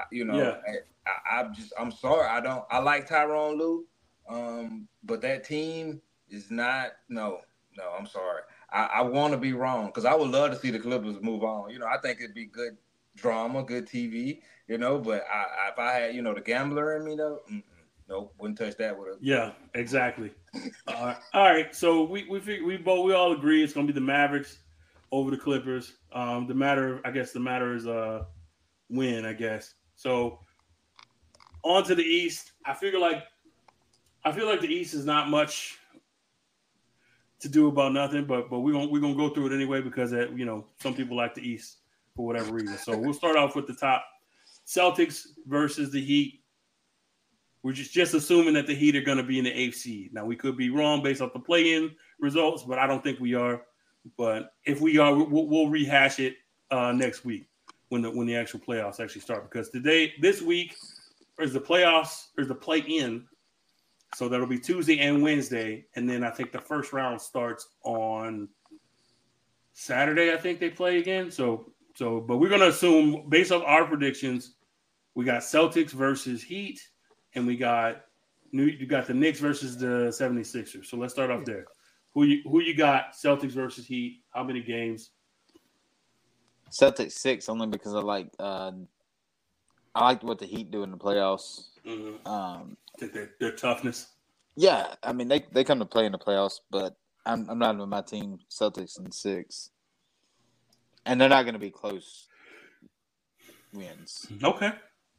Speaker 3: I'm sorry. I like Tyronn Lue, but that team is not. No. I'm sorry. I want to be wrong because I would love to see the Clippers move on. I think it'd be good drama, good TV. But if I had the gambler in me though. Nope, wouldn't touch that with a.
Speaker 1: Yeah, exactly. All right, so we all agree it's gonna be the Mavericks over the Clippers. The matter is win, I guess. So on to the East. I feel like the East is not much to do about nothing, but we're gonna go through it anyway because some people like the East for whatever reason. So we'll start off with the top. Celtics versus the Heat. We're just assuming that the Heat are going to be in the 8th seed. Now, we could be wrong based off the play-in results, but I don't think we are. But if we are, we'll rehash it next week when the actual playoffs actually start. Because this week, is the playoffs, there's the play-in. So that'll be Tuesday and Wednesday. And then I think the first round starts on Saturday, I think they play again. But we're going to assume, based off our predictions, we got Celtics versus Heat. And you got the Knicks versus the 76ers. So let's start off there. Who you got? Celtics versus Heat. How many games?
Speaker 2: Celtics 6 only because I like what the Heat do in the playoffs.
Speaker 1: Mm-hmm. Their toughness.
Speaker 2: Yeah, I mean they come to play in the playoffs, but I'm not with my team. Celtics in 6, and they're not going to be close wins.
Speaker 1: Okay.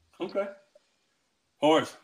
Speaker 1: Horace.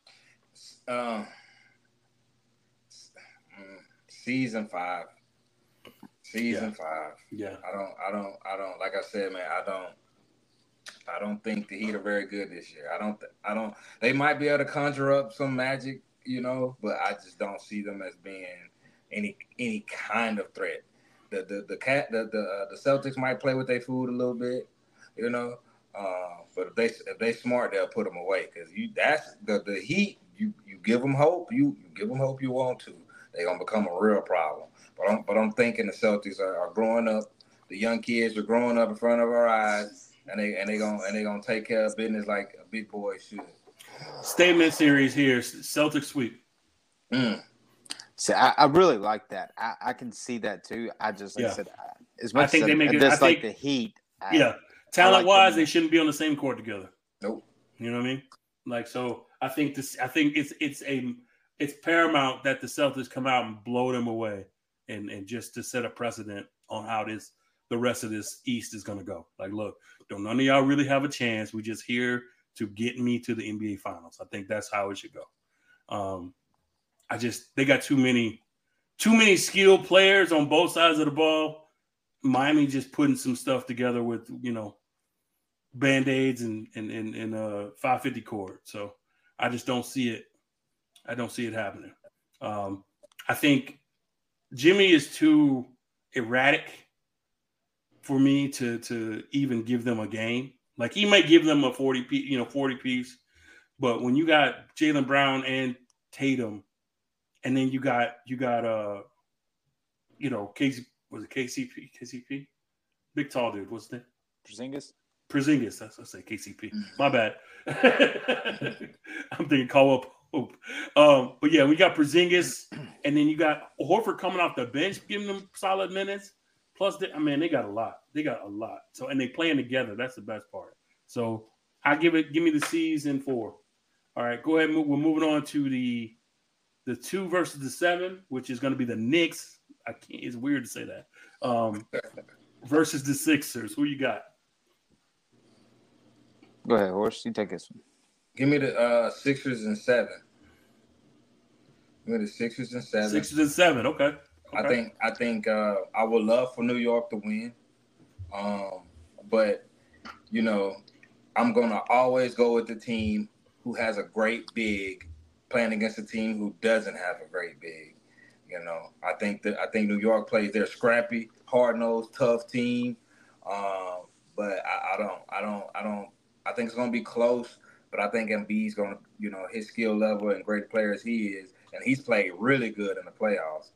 Speaker 3: Season 5. Season 5.
Speaker 1: Yeah.
Speaker 3: I don't. Like I said, man, I don't think the Heat are very good this year. I don't. They might be able to conjure up some magic, but I just don't see them as being any kind of threat. The Celtics might play with their food a little bit, but if they smart, they'll put them away because that's the Heat. You give them hope. You give them hope you want to. They're gonna become a real problem. But I'm thinking the Celtics are growing up. The young kids are growing up in front of our eyes, and they gonna take care of business like a big boy should.
Speaker 1: Statement series here: Celtics sweep.
Speaker 2: See, I really like that. I can see that too. I just like I said, as much
Speaker 1: I think
Speaker 2: as
Speaker 1: they make it.
Speaker 2: I think the Heat.
Speaker 1: Talent wise, they shouldn't be on the same court together.
Speaker 3: Nope.
Speaker 1: You know what I mean? Like, so I think it's paramount that the Celtics come out and blow them away, and just to set a precedent on how the rest of this East is going to go. Like, look, none of y'all really have a chance. We just here to get me to the NBA Finals. I think that's how it should go. They got too many skilled players on both sides of the ball. Miami just putting some stuff together with, Band-Aids and 550 cord. So I just don't see it. I don't see it happening. I think Jimmy is too erratic for me to even give them a game. Like, he might give them a 40 piece, but when you got Jaylen Brown and Tatum, and then you got Casey, was it KCP? Big tall dude, what's his name? Porzingis. I say KCP. My bad. I'm thinking Caldwell Pope. But yeah, we got Porzingis, and then you got Horford coming off the bench, giving them solid minutes. Plus, they got a lot. So, and they playing together. That's the best part. So give me the C's in 4. All right, go ahead. We're moving on to the 2 versus the 7, which is going to be the Knicks. It's weird to say that. Versus the Sixers. Who you got?
Speaker 2: Go ahead, Horse. You take this one.
Speaker 3: Give me the Sixers and 7. Give me the Sixers and 7.
Speaker 1: Sixers and 7. Okay.
Speaker 3: I think I would love for New York to win, but I'm gonna always go with the team who has a great big playing against a team who doesn't have a great big. I think New York plays their scrappy, hard-nosed, tough team, but I think it's gonna be close. But I think Embiid's gonna, his skill level and great player as he is, and he's played really good in the playoffs.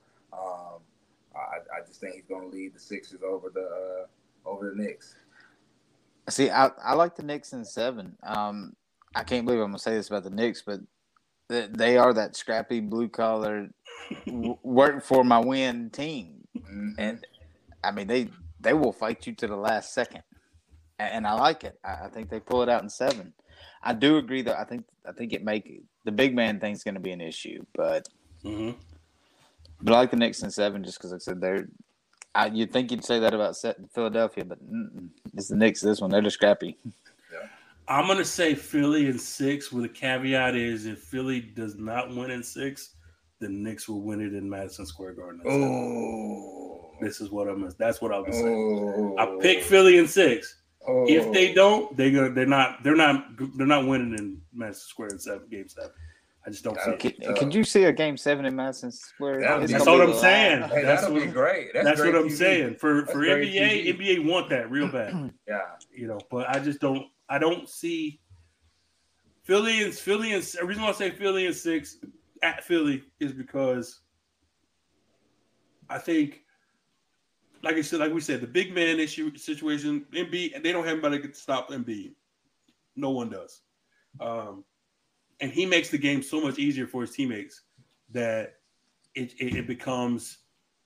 Speaker 3: I just think he's going to lead the Sixers over the Knicks.
Speaker 2: See, I like the Knicks in 7. I can't believe I'm going to say this about the Knicks, but they are that scrappy, blue-collar, work for my win team. Mm-hmm. And, I mean, they will fight you to the last second. And I like it. I think they pull it out in 7. I do agree, though. I think the big man thing's going to be an issue, but
Speaker 1: mm-hmm.
Speaker 2: But I like the Knicks in 7 just because, like I said, you'd think you'd say that about Philadelphia, but it's the Knicks. This one, they're just scrappy.
Speaker 3: Yeah.
Speaker 1: I'm going to say Philly in 6 with a caveat is if Philly does not win in 6, the Knicks will win it in Madison Square Garden. That's what I'm saying. I pick Philly in 6. If they don't, they're not winning in Madison Square in Game 7. I just don't see it.
Speaker 2: Could you see a Game 7 in Madison Square?
Speaker 1: That's what I'm saying.
Speaker 3: Hey, that'll be great.
Speaker 1: That's
Speaker 3: great
Speaker 1: what I'm
Speaker 3: TV.
Speaker 1: saying. For
Speaker 3: NBA,
Speaker 1: NBA want that real bad.
Speaker 3: Yeah.
Speaker 1: But I just don't. I don't see Philly and the reason why I say Philly in 6 at Philly is because I think, like we said, the big man issue situation. Embiid, they don't have anybody to stop Embiid. No one does. And he makes the game so much easier for his teammates that it becomes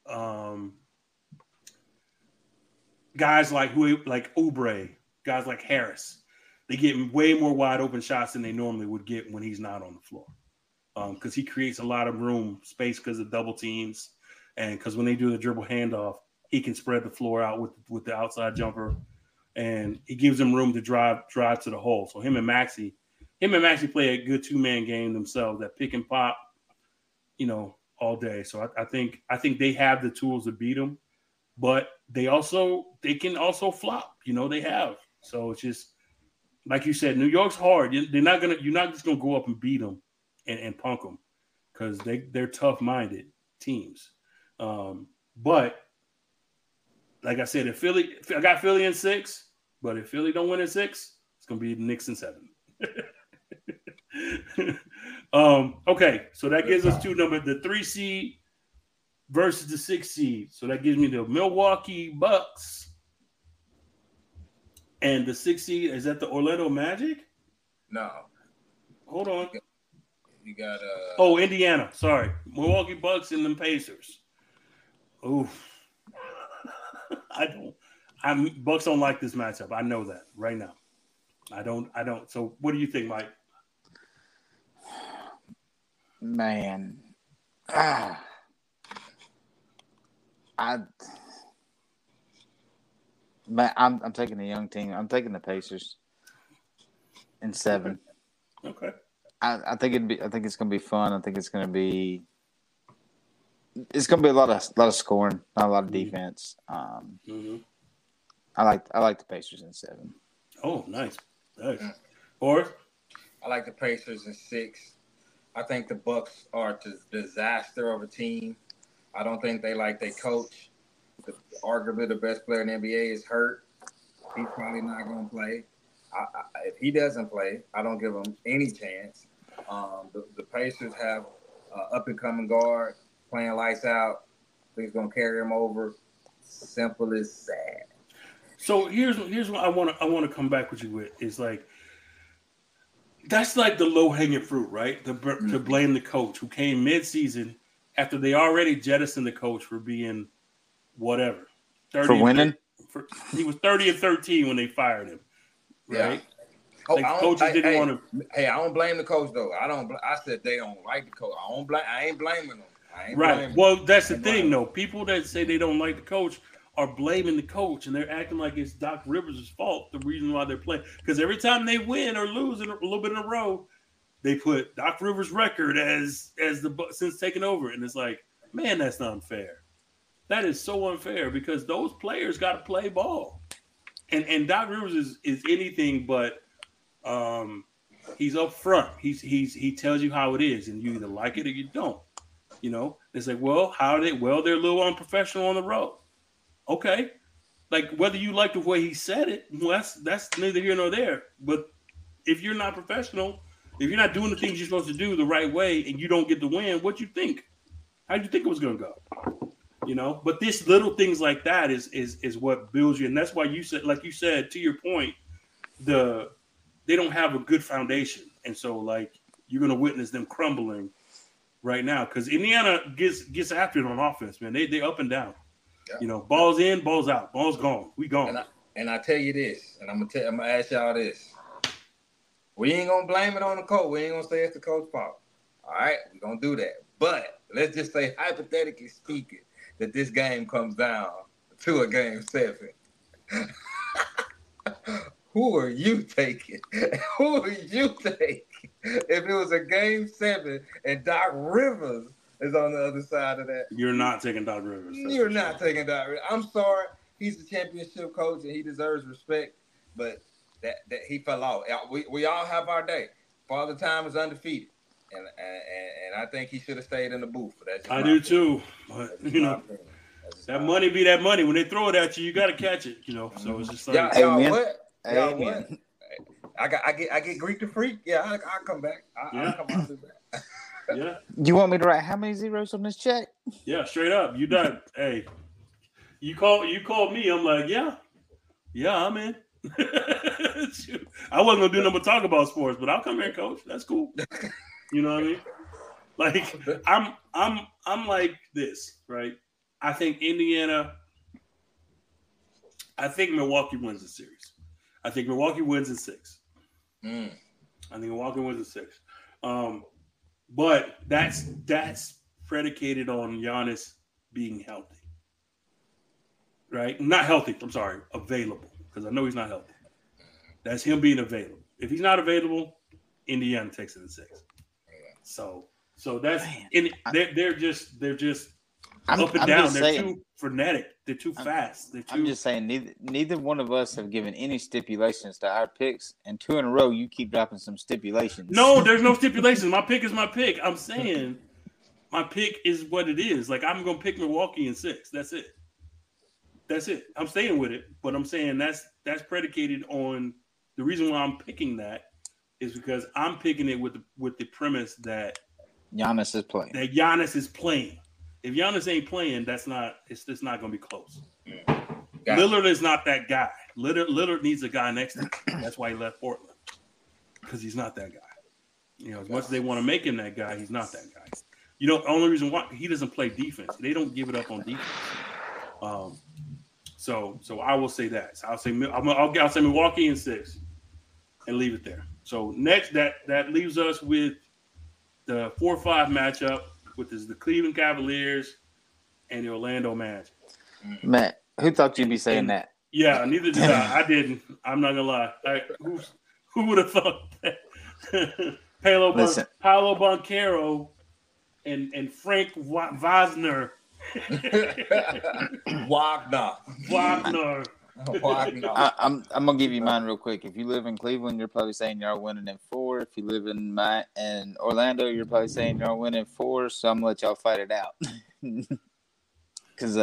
Speaker 1: guys like Oubre, guys like Harris. They get way more wide open shots than they normally would get when he's not on the floor, because he creates a lot of space because of double teams, and because when they do the dribble handoff, he can spread the floor out with the outside jumper, and he gives them room to drive to the hole. So him and Maxey play a good 2-man game themselves, that pick and pop, all day. So I think they have the tools to beat them, but they can also flop. They have. So it's just like you said, New York's hard. You're not just gonna go up and beat them and punk them because they're tough-minded teams. But like I said, I got Philly in 6, but if Philly don't win in 6, it's gonna be the Knicks in 7. Okay, so that gives us 2 numbers. The 3 seed versus the 6th seed. So that gives me the Milwaukee Bucks. And the 6th seed, is that the Orlando Magic?
Speaker 3: No.
Speaker 1: Hold on.
Speaker 3: You got
Speaker 1: Indiana. Sorry. Milwaukee Bucks and the Pacers. Oof. Bucks don't like this matchup. I know that right now. I don't. So what do you think, Mike?
Speaker 2: Man. I'm taking the young team. I'm taking the Pacers in 7.
Speaker 1: Okay.
Speaker 2: I think it's gonna be fun. I think it's gonna be a lot of scoring, not a lot of defense. I like the Pacers in 7.
Speaker 1: Oh, nice. Or
Speaker 3: I like the Pacers in 6. I think the Bucks are a disaster of a team. I don't think they like their coach. Arguably the best player in the NBA is hurt. He's probably not going to play. If he doesn't play, I don't give him any chance. The Pacers have up-and-coming guard playing lights out. I think he's going to carry him over. Simple as that.
Speaker 1: So here's what I want to come back with you with is like that's like the low-hanging fruit, right? To blame the coach who came mid-season after they already jettisoned the coach for being whatever.
Speaker 2: For winning?
Speaker 1: He was 30-13 when they fired him, right?
Speaker 3: Yeah.
Speaker 1: Coaches didn't want to.
Speaker 3: Hey, I don't blame the coach though. I said they don't like the coach. I ain't blaming them.
Speaker 1: Right. Well, that's the thing though. People that say they don't like the coach are blaming the coach, and they're acting like it's Doc Rivers' fault. The reason why they're playing, because every time they win or lose in a little bit in a row, they put Doc Rivers' record as the since taking over, and it's like, man, that's not unfair. That is so unfair because those players got to play ball, and Doc Rivers is anything but. He's up front. He tells you how it is, and you either like it or you don't. You know, it's like, well, how are they? Well, they're a little unprofessional on the road. Okay, like whether you like the way he said it, well, that's neither here nor there. But if you're not professional, if you're not doing the things you're supposed to do the right way, and you don't get the win, what you think? How do you think it was going to go? You know, but this little things like that is what builds you, and that's why you said, like you said, to your point, they don't have a good foundation, and so like you're going to witness them crumbling right now because Indiana gets after it on offense, man. They up and down. Yeah. You know, balls in, balls out, balls gone. We gone.
Speaker 3: And I tell you this, and I'm gonna ask y'all this. We ain't gonna blame it on the coach. We ain't gonna say it's the coach's fault. All right, we're gonna do that. But let's just say, hypothetically speaking, that this game comes down to a game 7. Who are you taking? Who are you taking? If it was a game 7 and Doc Rivers is on the other side of that.
Speaker 1: You're not taking Doc Rivers.
Speaker 3: You're not taking Doc Rivers. I'm sorry. He's a championship coach and he deserves respect, but that he fell off. We all have our day. Father Time is undefeated. And I think he should have stayed in the booth.
Speaker 1: I do too. But, you know, that money be that money. When they throw it at you, you got to catch it, you know. So it's just like,
Speaker 3: y'all what? Y'all what? I get Greek to freak. Yeah, I'll come back. I'll come out to that.
Speaker 2: Yeah. You want me to write how many zeros on this check?
Speaker 1: Yeah, straight up. You done. Hey, you called me. I'm like, yeah, I'm in. I wasn't gonna do nothing but talk about sports, but I'll come here, coach. That's cool. You know what I mean? Like I'm like this, right? I think Milwaukee wins the series. I think Milwaukee wins in 6. I think Milwaukee wins in 6. But that's predicated on Giannis being healthy, right? Not healthy. I'm sorry, available, because I know he's not healthy. That's him being available. If he's not available, Indiana takes it in 6. So that's they're just up and down. They're too frenetic. They're too fast.
Speaker 2: I'm just saying neither one of us have given any stipulations to our picks, and 2 in a row you keep dropping some stipulations.
Speaker 1: No, there's no stipulations. My pick is my pick. I'm saying my pick is what it is. Like I'm gonna pick Milwaukee in 6. That's it. I'm staying with it, but I'm saying that's predicated on the reason why I'm picking that is because I'm picking it with the premise that
Speaker 2: Giannis is playing.
Speaker 1: That Giannis is playing. If Giannis ain't playing, it's just not going to be close.
Speaker 3: Gotcha.
Speaker 1: Lillard is not that guy. Lillard needs a guy next to him. That's why he left Portland, because he's not that guy. As much as they want to make him that guy, he's not that guy. The only reason why he doesn't play defense, they don't give it up on defense. So I will say that. So I'll say Milwaukee in 6, and leave it there. So next, that leaves us with the 4-5 matchup, which is the Cleveland Cavaliers and the Orlando Magic.
Speaker 2: Matt, who thought you'd be saying that?
Speaker 1: Yeah, neither did I. I didn't. I'm not gonna lie. Who would have thought that? Paolo Banchero and Frank Wagner. Wagner.
Speaker 2: I'm gonna give you mine real quick. If you live in Cleveland, you're probably saying y'all winning in 4. If you live in Orlando, you're probably saying y'all winning 4. So I'm gonna let y'all fight it out. Because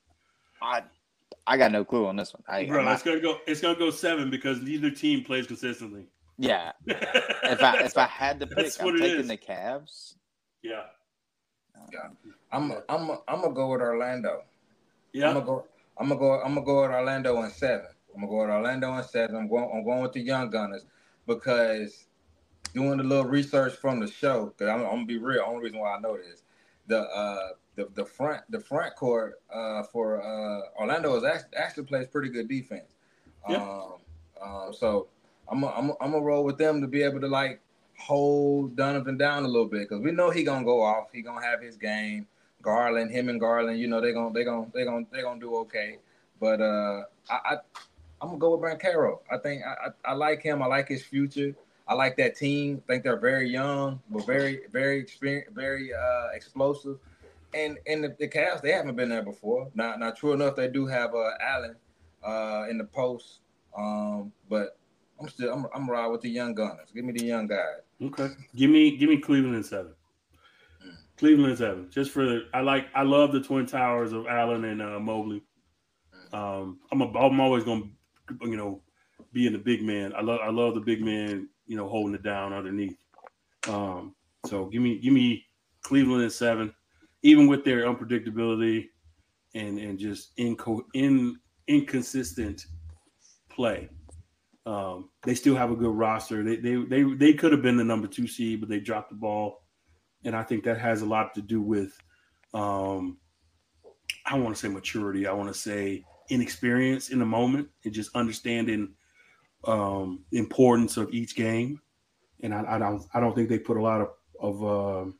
Speaker 2: I got no clue on this one.
Speaker 1: It's gonna go 7 because neither team plays consistently.
Speaker 2: Yeah. If I had to pick, I'm taking the Cavs.
Speaker 1: Yeah.
Speaker 3: I'm gonna go with Orlando.
Speaker 1: Yeah.
Speaker 3: I'm gonna go with Orlando in 7. I'm going with the Young Gunners because doing a little research from the show. Because I'm gonna be real. Only reason why I know this, the front court for Orlando is actually plays pretty good defense.
Speaker 1: Yeah.
Speaker 3: So I'm gonna roll with them to be able to like hold Donovan down a little bit because we know he gonna go off. He gonna have his game. Garland, they're gonna do okay. But I'm gonna go with Banchero. I think I like him. I like his future. I like that team. I think they're very young, but very, very experienced, very explosive. And the Cavs, they haven't been there before. Now, true enough, they do have Allen in the post. But I'm riding with the young gunners. Give me the young guys.
Speaker 1: Okay. Give me Cleveland in 7. Cleveland in 7. Just for I love the twin towers of Allen and Mobley. I'm always gonna be in the big man. I love the big man, holding it down underneath. So give me Cleveland in 7, even with their unpredictability and just inconsistent play. They still have a good roster. They could have been the number 2 seed, but they dropped the ball, and I think that has a lot to do with I want to say maturity. I want to say inexperience in the moment and just understanding the importance of each game. And I don't think they put a lot of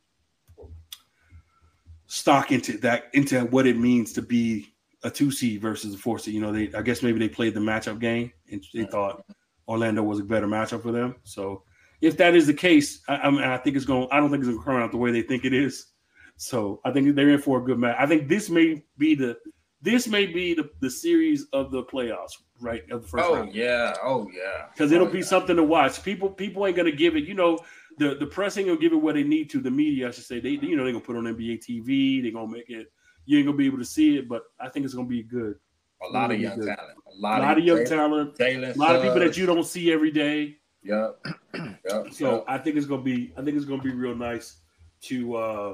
Speaker 1: stock into what it means to be a 2 seed versus a 4 seed. I guess maybe they played the matchup game and they thought Orlando was a better matchup for them. So if that is the case, I don't think it's going to turn out the way they think it is. So I think they're in for a good match. I think this may be the series of the playoffs, right? Of the first round.
Speaker 3: Oh yeah.
Speaker 1: Because it'll be something to watch. People ain't gonna give it. The press ain't gonna give it what they need to. The media, I should say, they're gonna put it on NBA TV. They're gonna make it. You ain't gonna be able to see it, but I think it's gonna be good.
Speaker 3: A lot of young talent.
Speaker 1: A lot of young talent. A lot of people that you don't see every day.
Speaker 3: Yep.
Speaker 1: So I think it's gonna be real nice to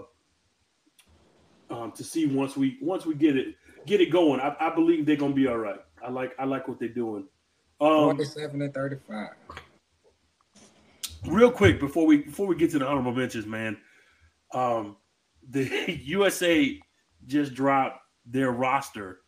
Speaker 1: see once we get it going. I believe they're gonna be all right. I like what they're doing.
Speaker 3: 47 and 35.
Speaker 1: Real quick before we get to the honorable mentions, man. The USA just dropped their roster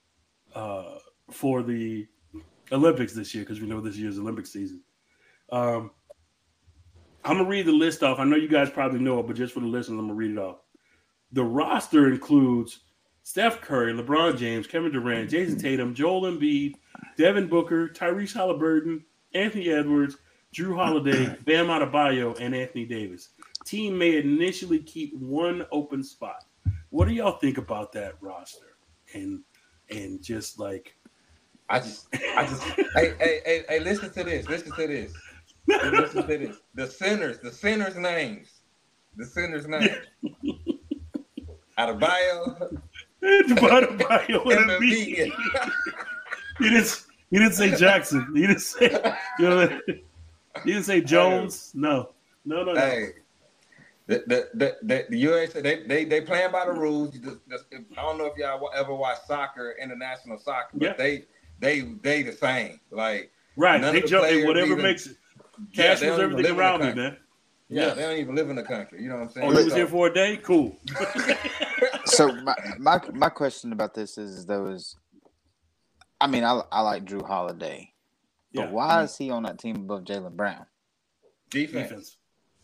Speaker 1: for the Olympics this year because we know this year's Olympic season. I'm gonna read the list off. I know you guys probably know it, but just for the listeners, I'm gonna read it off. The roster includes Steph Curry, LeBron James, Kevin Durant, Jason Tatum, Joel Embiid, Devin Booker, Tyrese Halliburton, Anthony Edwards, Drew Holiday, Bam Adebayo, and Anthony Davis. Team may initially keep one open spot. What do y'all think about that roster? And just like,
Speaker 3: I just, hey, listen to this. The centers names. Adebayo and Embiid.
Speaker 1: He didn't say Jackson. He didn't say Jones. No.
Speaker 3: Hey, The USA they playing by the rules. I don't know if y'all ever watch soccer, international soccer, but they the same. Like
Speaker 1: right,
Speaker 3: none
Speaker 1: they
Speaker 3: of the
Speaker 1: jump
Speaker 3: players
Speaker 1: whatever
Speaker 3: even,
Speaker 1: makes cash was everything around me, man.
Speaker 3: Yeah, they don't even live in the country. You know what I'm saying?
Speaker 1: Oh, you was here for a day? Cool.
Speaker 2: So my question about this is I mean, I like Drew Holiday, but why is he on that team above Jaylen Brown?
Speaker 3: Defense.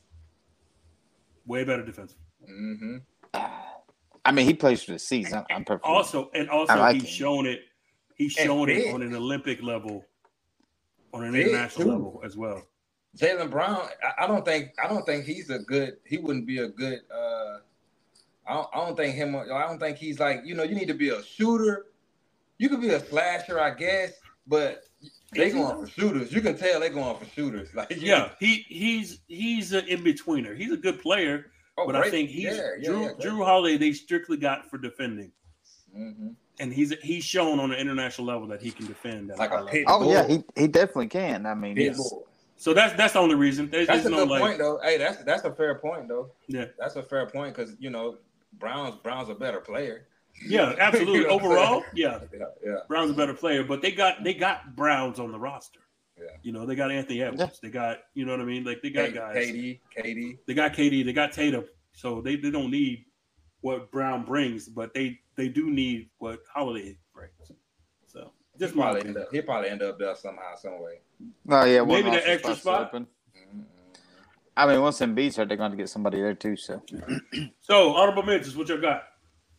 Speaker 1: Way better defense.
Speaker 3: Mm-hmm.
Speaker 2: I mean, he plays for the season. I'm perfect.
Speaker 1: Also,
Speaker 2: like
Speaker 1: he's shown it. He's shown it on an Olympic level, on an international level as well.
Speaker 3: Jaylen Brown, I don't think he's a good. He wouldn't be a good. I don't think he's like, you need to be a shooter. You could be a slasher, I guess, but they going for shooters. You can tell they going for shooters. Like
Speaker 1: he's an in-betweener. He's a good player, but great. I think Drew Holiday they strictly got for defending.
Speaker 3: Mm-hmm.
Speaker 1: And he's shown on an international level that he can defend.
Speaker 3: Like a pit bull.
Speaker 2: Oh yeah, he definitely can. I mean,
Speaker 1: so that's the only reason.
Speaker 3: That's a good point, though. Hey, that's a fair point, though.
Speaker 1: Yeah,
Speaker 3: that's a fair point because Brown's a better player.
Speaker 1: Yeah, absolutely. Overall, yeah,
Speaker 3: Brown's
Speaker 1: a better player, but they got Browns on the roster.
Speaker 3: Yeah,
Speaker 1: they got Anthony Edwards. Yeah. They got, you know what I mean? Like they got guys.
Speaker 3: KD.
Speaker 1: They got KD. They got Tatum. So they don't need what Brown brings, but they do need what Holiday brings. So just
Speaker 3: he'll probably end up there somehow, some way.
Speaker 2: Oh yeah,
Speaker 1: maybe the extra spot.
Speaker 2: Mm-hmm. I mean, once Embiid's hurt, they're going to get somebody there too. So
Speaker 1: honorable mentions. What you got?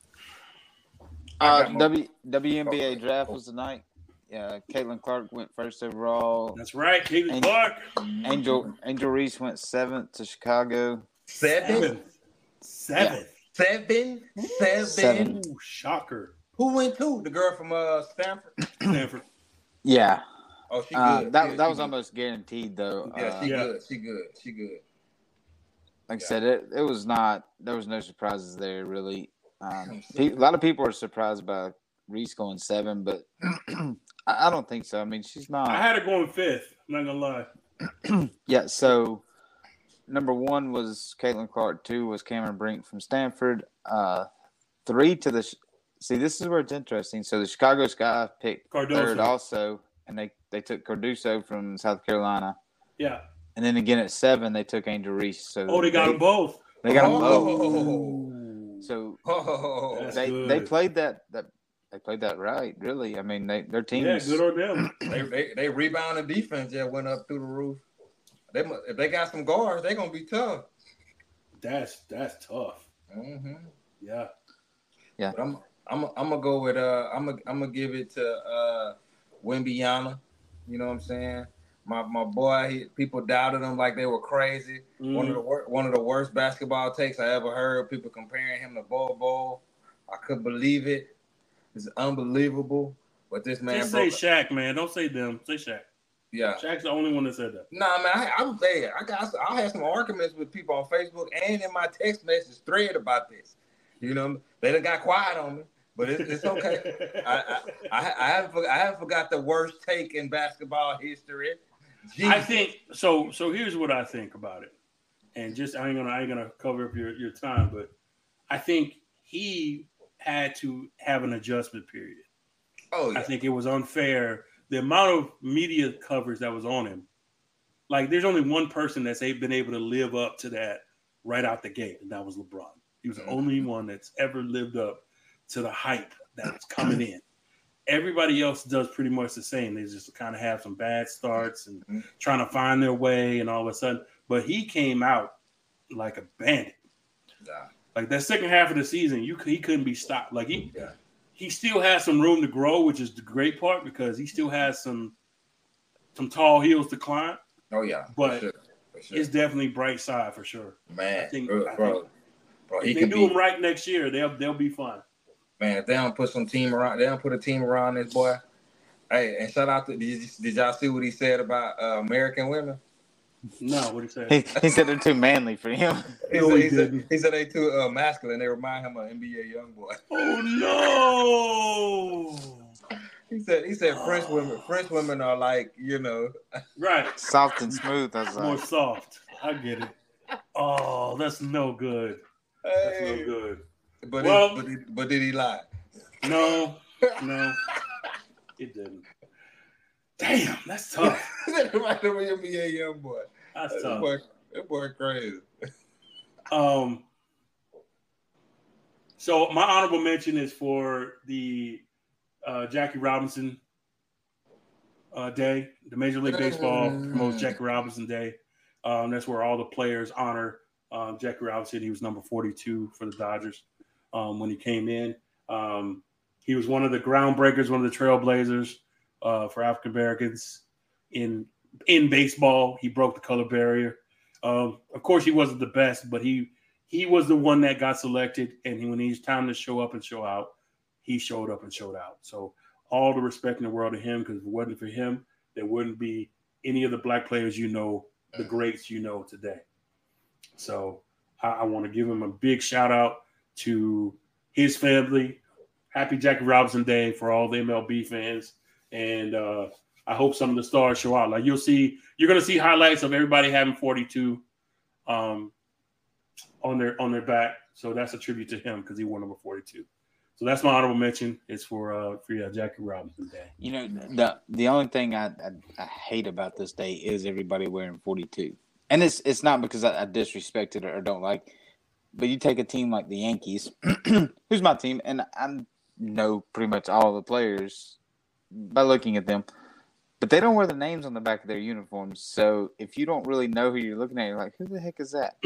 Speaker 2: WNBA draft was tonight. Caitlin Clark went first overall.
Speaker 1: That's right, Caitlin Clark.
Speaker 2: Angel Reese went 7th to Chicago.
Speaker 3: Seventh.
Speaker 1: Ooh, shocker.
Speaker 3: Who went to? The girl from Stanford.
Speaker 2: Yeah.
Speaker 3: Oh, she good.
Speaker 2: That was almost guaranteed though.
Speaker 3: Yeah, she good.
Speaker 2: Like I said, it was not. There was no surprises there really. A lot of people are surprised by Reese going 7, but I don't think so. I mean, she's not.
Speaker 1: I had her going 5th. I'm not gonna
Speaker 2: lie. Yeah. So number 1 was Caitlin Clark. 2 was Cameron Brink from Stanford. 3 to the. See, this is where it's interesting. So the Chicago Sky picked
Speaker 1: Cardoso.
Speaker 2: 3rd also, and they took Cardoso from South Carolina.
Speaker 1: Yeah.
Speaker 2: And then again at 7, they took Angel Reese. So
Speaker 1: they got them both.
Speaker 2: They got them both. So they played that they played that right, really. I mean, their team.
Speaker 1: Yeah, good on them.
Speaker 3: they rebounded defense that went up through the roof. If they got some guards, they're gonna be tough.
Speaker 1: That's tough.
Speaker 3: Mm-hmm.
Speaker 1: Yeah.
Speaker 3: But I'm gonna go with I'm gonna give it to Wembanyama. You know what I'm saying? My boy, people doubted him like they were crazy. Mm-hmm. One of the worst basketball takes I ever heard. People comparing him to Bol. I couldn't believe it. It's unbelievable. But this man,
Speaker 1: just say Shaq, man. Don't say them. Say Shaq.
Speaker 3: Yeah,
Speaker 1: Shaq's the only one that said that.
Speaker 3: Nah, man, I had some arguments with people on Facebook and in my text message thread about this. You know, they done got quiet on me, but it's okay. I haven't forgot the worst take in basketball history. Jesus.
Speaker 1: I think so. So here's what I think about it, and just I ain't gonna cover up your time, but I think he had to have an adjustment period.
Speaker 3: Oh, yeah.
Speaker 1: I think it was unfair. The amount of media coverage that was on him, like there's only one person that's been able to live up to that right out the gate, and that was LeBron. He was the only one that's ever lived up to the hype that was coming in. Everybody else does pretty much the same. They just kind of have some bad starts and trying to find their way and all of a sudden. But he came out like a bandit.
Speaker 3: Yeah.
Speaker 1: Like that second half of the season, he couldn't be stopped. Like he still has some room to grow, which is the great part because he still has some tall hills to climb.
Speaker 3: Oh yeah,
Speaker 1: but for sure. It's definitely bright side for sure.
Speaker 3: Man,
Speaker 1: I think,
Speaker 3: bro,
Speaker 1: if they do him right next year, they'll be fine.
Speaker 3: Man, if they don't put a team around this boy. Hey, and shout out to did y'all see what he said about American women?
Speaker 1: No, what he said?
Speaker 2: He said they're too manly for him.
Speaker 3: He said they too masculine. They remind him of NBA YoungBoy.
Speaker 1: Oh no!
Speaker 3: He said French women are like,
Speaker 1: right,
Speaker 2: soft and smooth.
Speaker 1: More soft. I get it. Oh, that's no good. That's no good.
Speaker 3: But did he lie?
Speaker 1: No, it didn't. Damn, that's tough.
Speaker 3: That reminds me of NBA young boy.
Speaker 1: That's tough.
Speaker 3: That boy crazy.
Speaker 1: So my honorable mention is for the Jackie Robinson Day. The Major League Baseball promotes Jackie Robinson Day. That's where all the players honor Jackie Robinson. He was number 42 for the Dodgers when he came in. He was one of the groundbreakers, one of the trailblazers for African Americans in baseball. He broke the color barrier. Of course, he wasn't the best, but he was the one that got selected. And when he's time to show up and show out, he showed up and showed out. So all the respect in the world to him, because if it wasn't for him, there wouldn't be any of the black players the greats today. So I want to give him a big shout out to his family. Happy Jackie Robinson Day for all the MLB fans. And I hope some of the stars show out. Like you're going to see highlights of everybody having 42 on their back. So that's a tribute to him because he won number 42. So that's my honorable mention. It's for Jackie Robinson Day.
Speaker 2: The only thing I hate about this day is everybody wearing 42, and it's not because I disrespect it or don't like. But you take a team like the Yankees, who's my team, and I know pretty much all the players by looking at them, but they don't wear the names on the back of their uniforms. So if you don't really know who you're looking at, you're like, who the heck is that?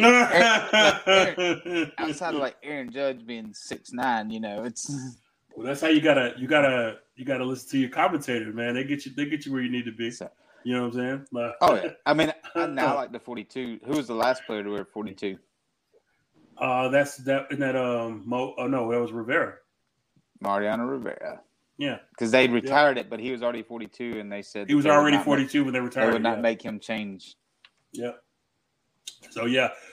Speaker 2: Aaron, outside of like Aaron Judge being 6'9", it's.
Speaker 1: Well, that's how you gotta listen to your commentators, man. They get you where you need to be. So, you know what I'm saying?
Speaker 2: Oh yeah. I mean, I now like the 42. Who was the last player to wear 42?
Speaker 1: That was Rivera.
Speaker 2: Mariano Rivera.
Speaker 1: Yeah,
Speaker 2: because they retired it, but he was already 42, and they said
Speaker 1: he was already 42 when they retired.
Speaker 2: They would not make him change.
Speaker 1: Yeah. So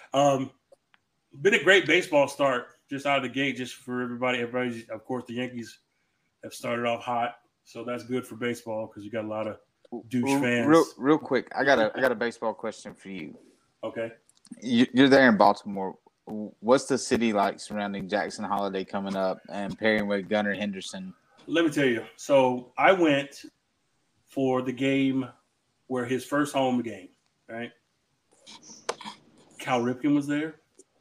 Speaker 1: been a great baseball start just out of the gate, just for everybody. Everybody's, of course, the Yankees have started off hot, so that's good for baseball because you got a lot of douche fans.
Speaker 2: Real quick, I got a baseball question for you.
Speaker 1: Okay.
Speaker 2: You're there in Baltimore. What's the city like surrounding Jackson Holiday coming up and pairing with Gunnar Henderson?
Speaker 1: Let me tell you. So I went for the game where his first home game, right? Cal Ripken was there.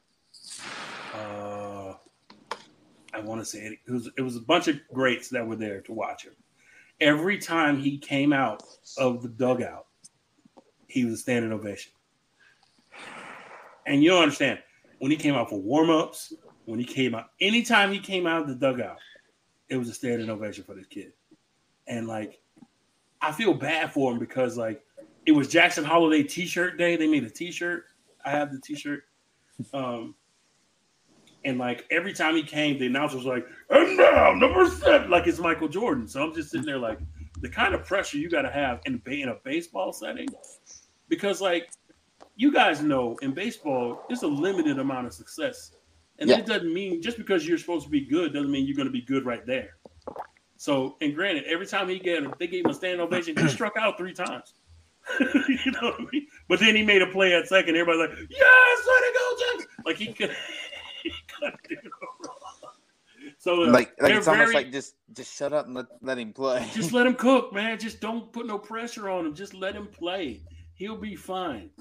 Speaker 1: I want to say it was a bunch of greats that were there to watch him. Every time he came out of the dugout, he was a standing ovation. And you don't understand. When he came out for warm-ups, anytime he came out of the dugout, it was a standing ovation for this kid. And, I feel bad for him because, it was Jackson Holiday T-shirt day. They made a T-shirt. I have the T-shirt. And, every time he came, the announcer was like, and now, number 7, like it's Michael Jordan. So I'm just sitting there the kind of pressure you got to have in a baseball setting. Because, you guys know, in baseball, there's a limited amount of success. And it doesn't mean just because you're supposed to be good doesn't mean you're going to be good right there. So, and granted, every time they gave him a standing ovation, he struck out 3 times. You know what I mean? But then he made a play at second. Everybody's like, yes, let it go, Jackson. He couldn't do it wrong. So,
Speaker 2: it's almost like just shut up and let him play.
Speaker 1: Just let him cook, man. Just don't put no pressure on him. Just let him play. He'll be fine.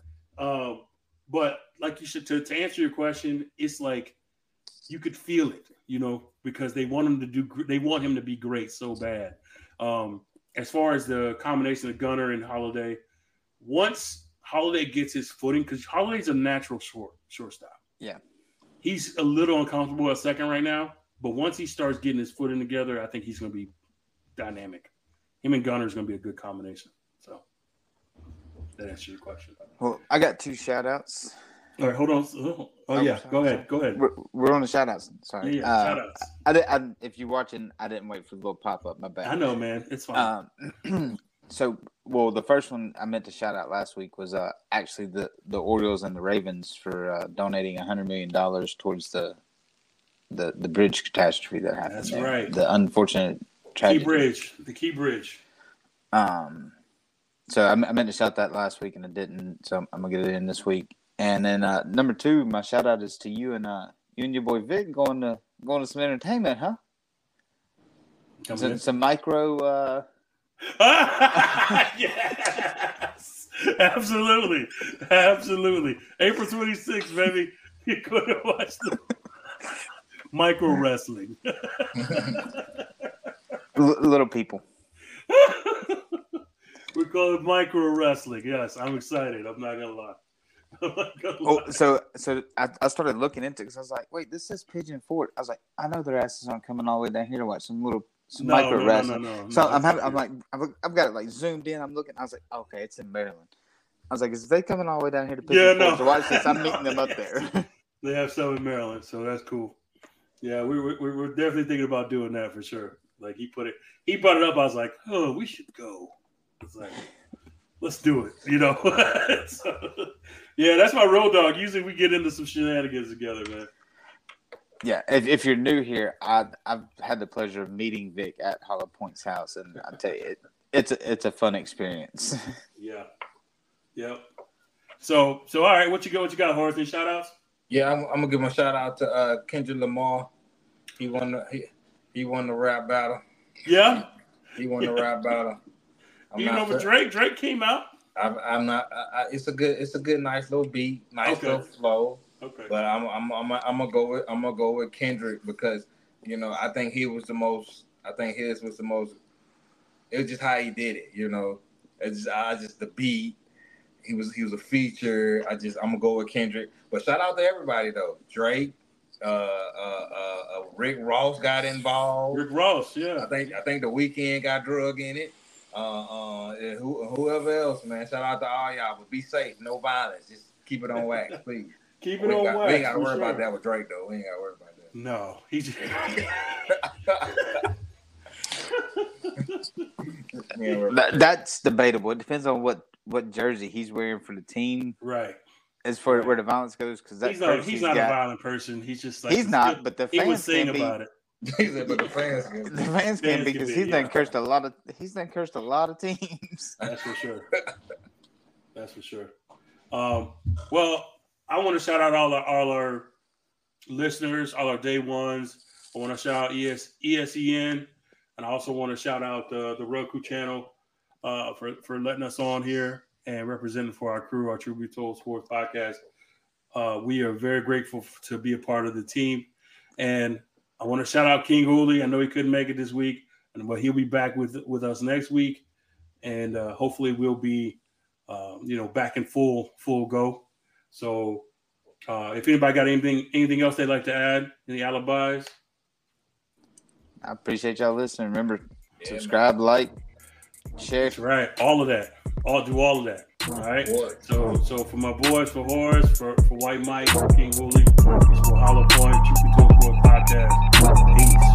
Speaker 1: But like you said, to answer your question, it's you could feel it, because they want him to be great so bad. As far as the combination of Gunnar and Holiday, once Holiday gets his footing, because Holiday's a natural shortstop.
Speaker 2: Yeah.
Speaker 1: He's a little uncomfortable at second right now, but once he starts getting his footing together, I think he's going to be dynamic. Him and Gunnar is going to be a good combination. So that answers your question.
Speaker 2: Well, I got 2 shout-outs.
Speaker 1: All right, hold on. Oh, yeah. Go ahead.
Speaker 2: We're on the shout-outs. Sorry.
Speaker 1: Yeah, shout-outs.
Speaker 2: If you're watching, I didn't wait for the little pop-up. My bad.
Speaker 1: I know, man. It's fine.
Speaker 2: The first one I meant to shout out last week was actually the Orioles and the Ravens for donating $100 million towards the bridge catastrophe that happened.
Speaker 1: That's
Speaker 2: there.
Speaker 1: right.
Speaker 2: The unfortunate tragedy.
Speaker 1: The Key Bridge.
Speaker 2: So I meant to shout that last week and I didn't. So I'm gonna get it in this week. And then number 2, my shout out is to you and your boy Vic going to some entertainment, huh? Some micro.
Speaker 1: Yes, absolutely. April 26th, baby. You're going to watch the micro wrestling.
Speaker 2: Little people.
Speaker 1: We call it micro wrestling. Yes, I'm excited. I'm not gonna lie.
Speaker 2: So I started looking into it because I was like, wait, this says Pigeon Forge. I was like, I know their asses aren't coming all the way down here to watch some micro wrestling.
Speaker 1: No,
Speaker 2: so I've got it like zoomed in. I'm looking. I was like, okay, it's in Maryland. I was like, is they coming all the way down here to Pigeon Forge to watch this? I'm meeting them up there.
Speaker 1: They have some in Maryland, so that's cool. Yeah, we're definitely thinking about doing that for sure. Like he brought it up. I was like, oh, we should go. It's like, let's do it. So, yeah, that's my road dog. Usually we get into some shenanigans together, man.
Speaker 2: Yeah, if you're new here, I've had the pleasure of meeting Vic at Hollow Point's house, and I tell you, it's a fun experience.
Speaker 1: Yeah. Yep. So all right, what you got, Horace? Any shout outs?
Speaker 3: Yeah, I'm gonna give a shout out to Kendrick Lamar. He won the rap battle.
Speaker 1: Yeah.
Speaker 3: He won the rap battle.
Speaker 1: But Drake came out.
Speaker 3: I'm not. It's a good, nice little beat, little flow.
Speaker 1: Okay.
Speaker 3: But I'm gonna go with Kendrick because I think he was the most. I think his was the most. It was just how he did it. It's just the beat. He was a feature. I'm gonna go with Kendrick. But shout out to everybody though. Drake, Rick Ross got involved.
Speaker 1: Rick Ross, yeah.
Speaker 3: I think The Weeknd got drug in it. Whoever else, man. Shout out to all y'all. But be safe. No violence. Just keep it on wax, please.
Speaker 1: Keep it on wax.
Speaker 3: We ain't got to worry about that with Drake though. We ain't got to worry about that.
Speaker 1: No, he just.
Speaker 2: That's debatable. It depends on what jersey he's wearing for the team.
Speaker 1: Right.
Speaker 2: As for where the violence goes, because
Speaker 1: he's not a violent person. He's just like
Speaker 2: but the fans can be
Speaker 1: about it.
Speaker 3: But the fans
Speaker 2: can be because he's done cursed a lot of teams.
Speaker 1: That's for sure. Well, I want to shout out all our listeners, all our day ones. I want to shout out ESEN, and I also want to shout out the Roku channel for letting us on here and representing for our crew, our Truth Be Told Sports Podcast. We are very grateful to be a part of the team. And I want to shout out King Hooley. I know he couldn't make it this week, but he'll be back with us next week. And hopefully we'll be, back in full go. So if anybody got anything else they'd like to add, any alibis?
Speaker 2: I appreciate y'all listening. Remember, subscribe, like, share.
Speaker 1: That's right. All of that. Do all of that. All right. So for my boys, for Horace, for White Mike, for King Hooley, it's for Hollow Point, Truth Be Told Podcast. Peace.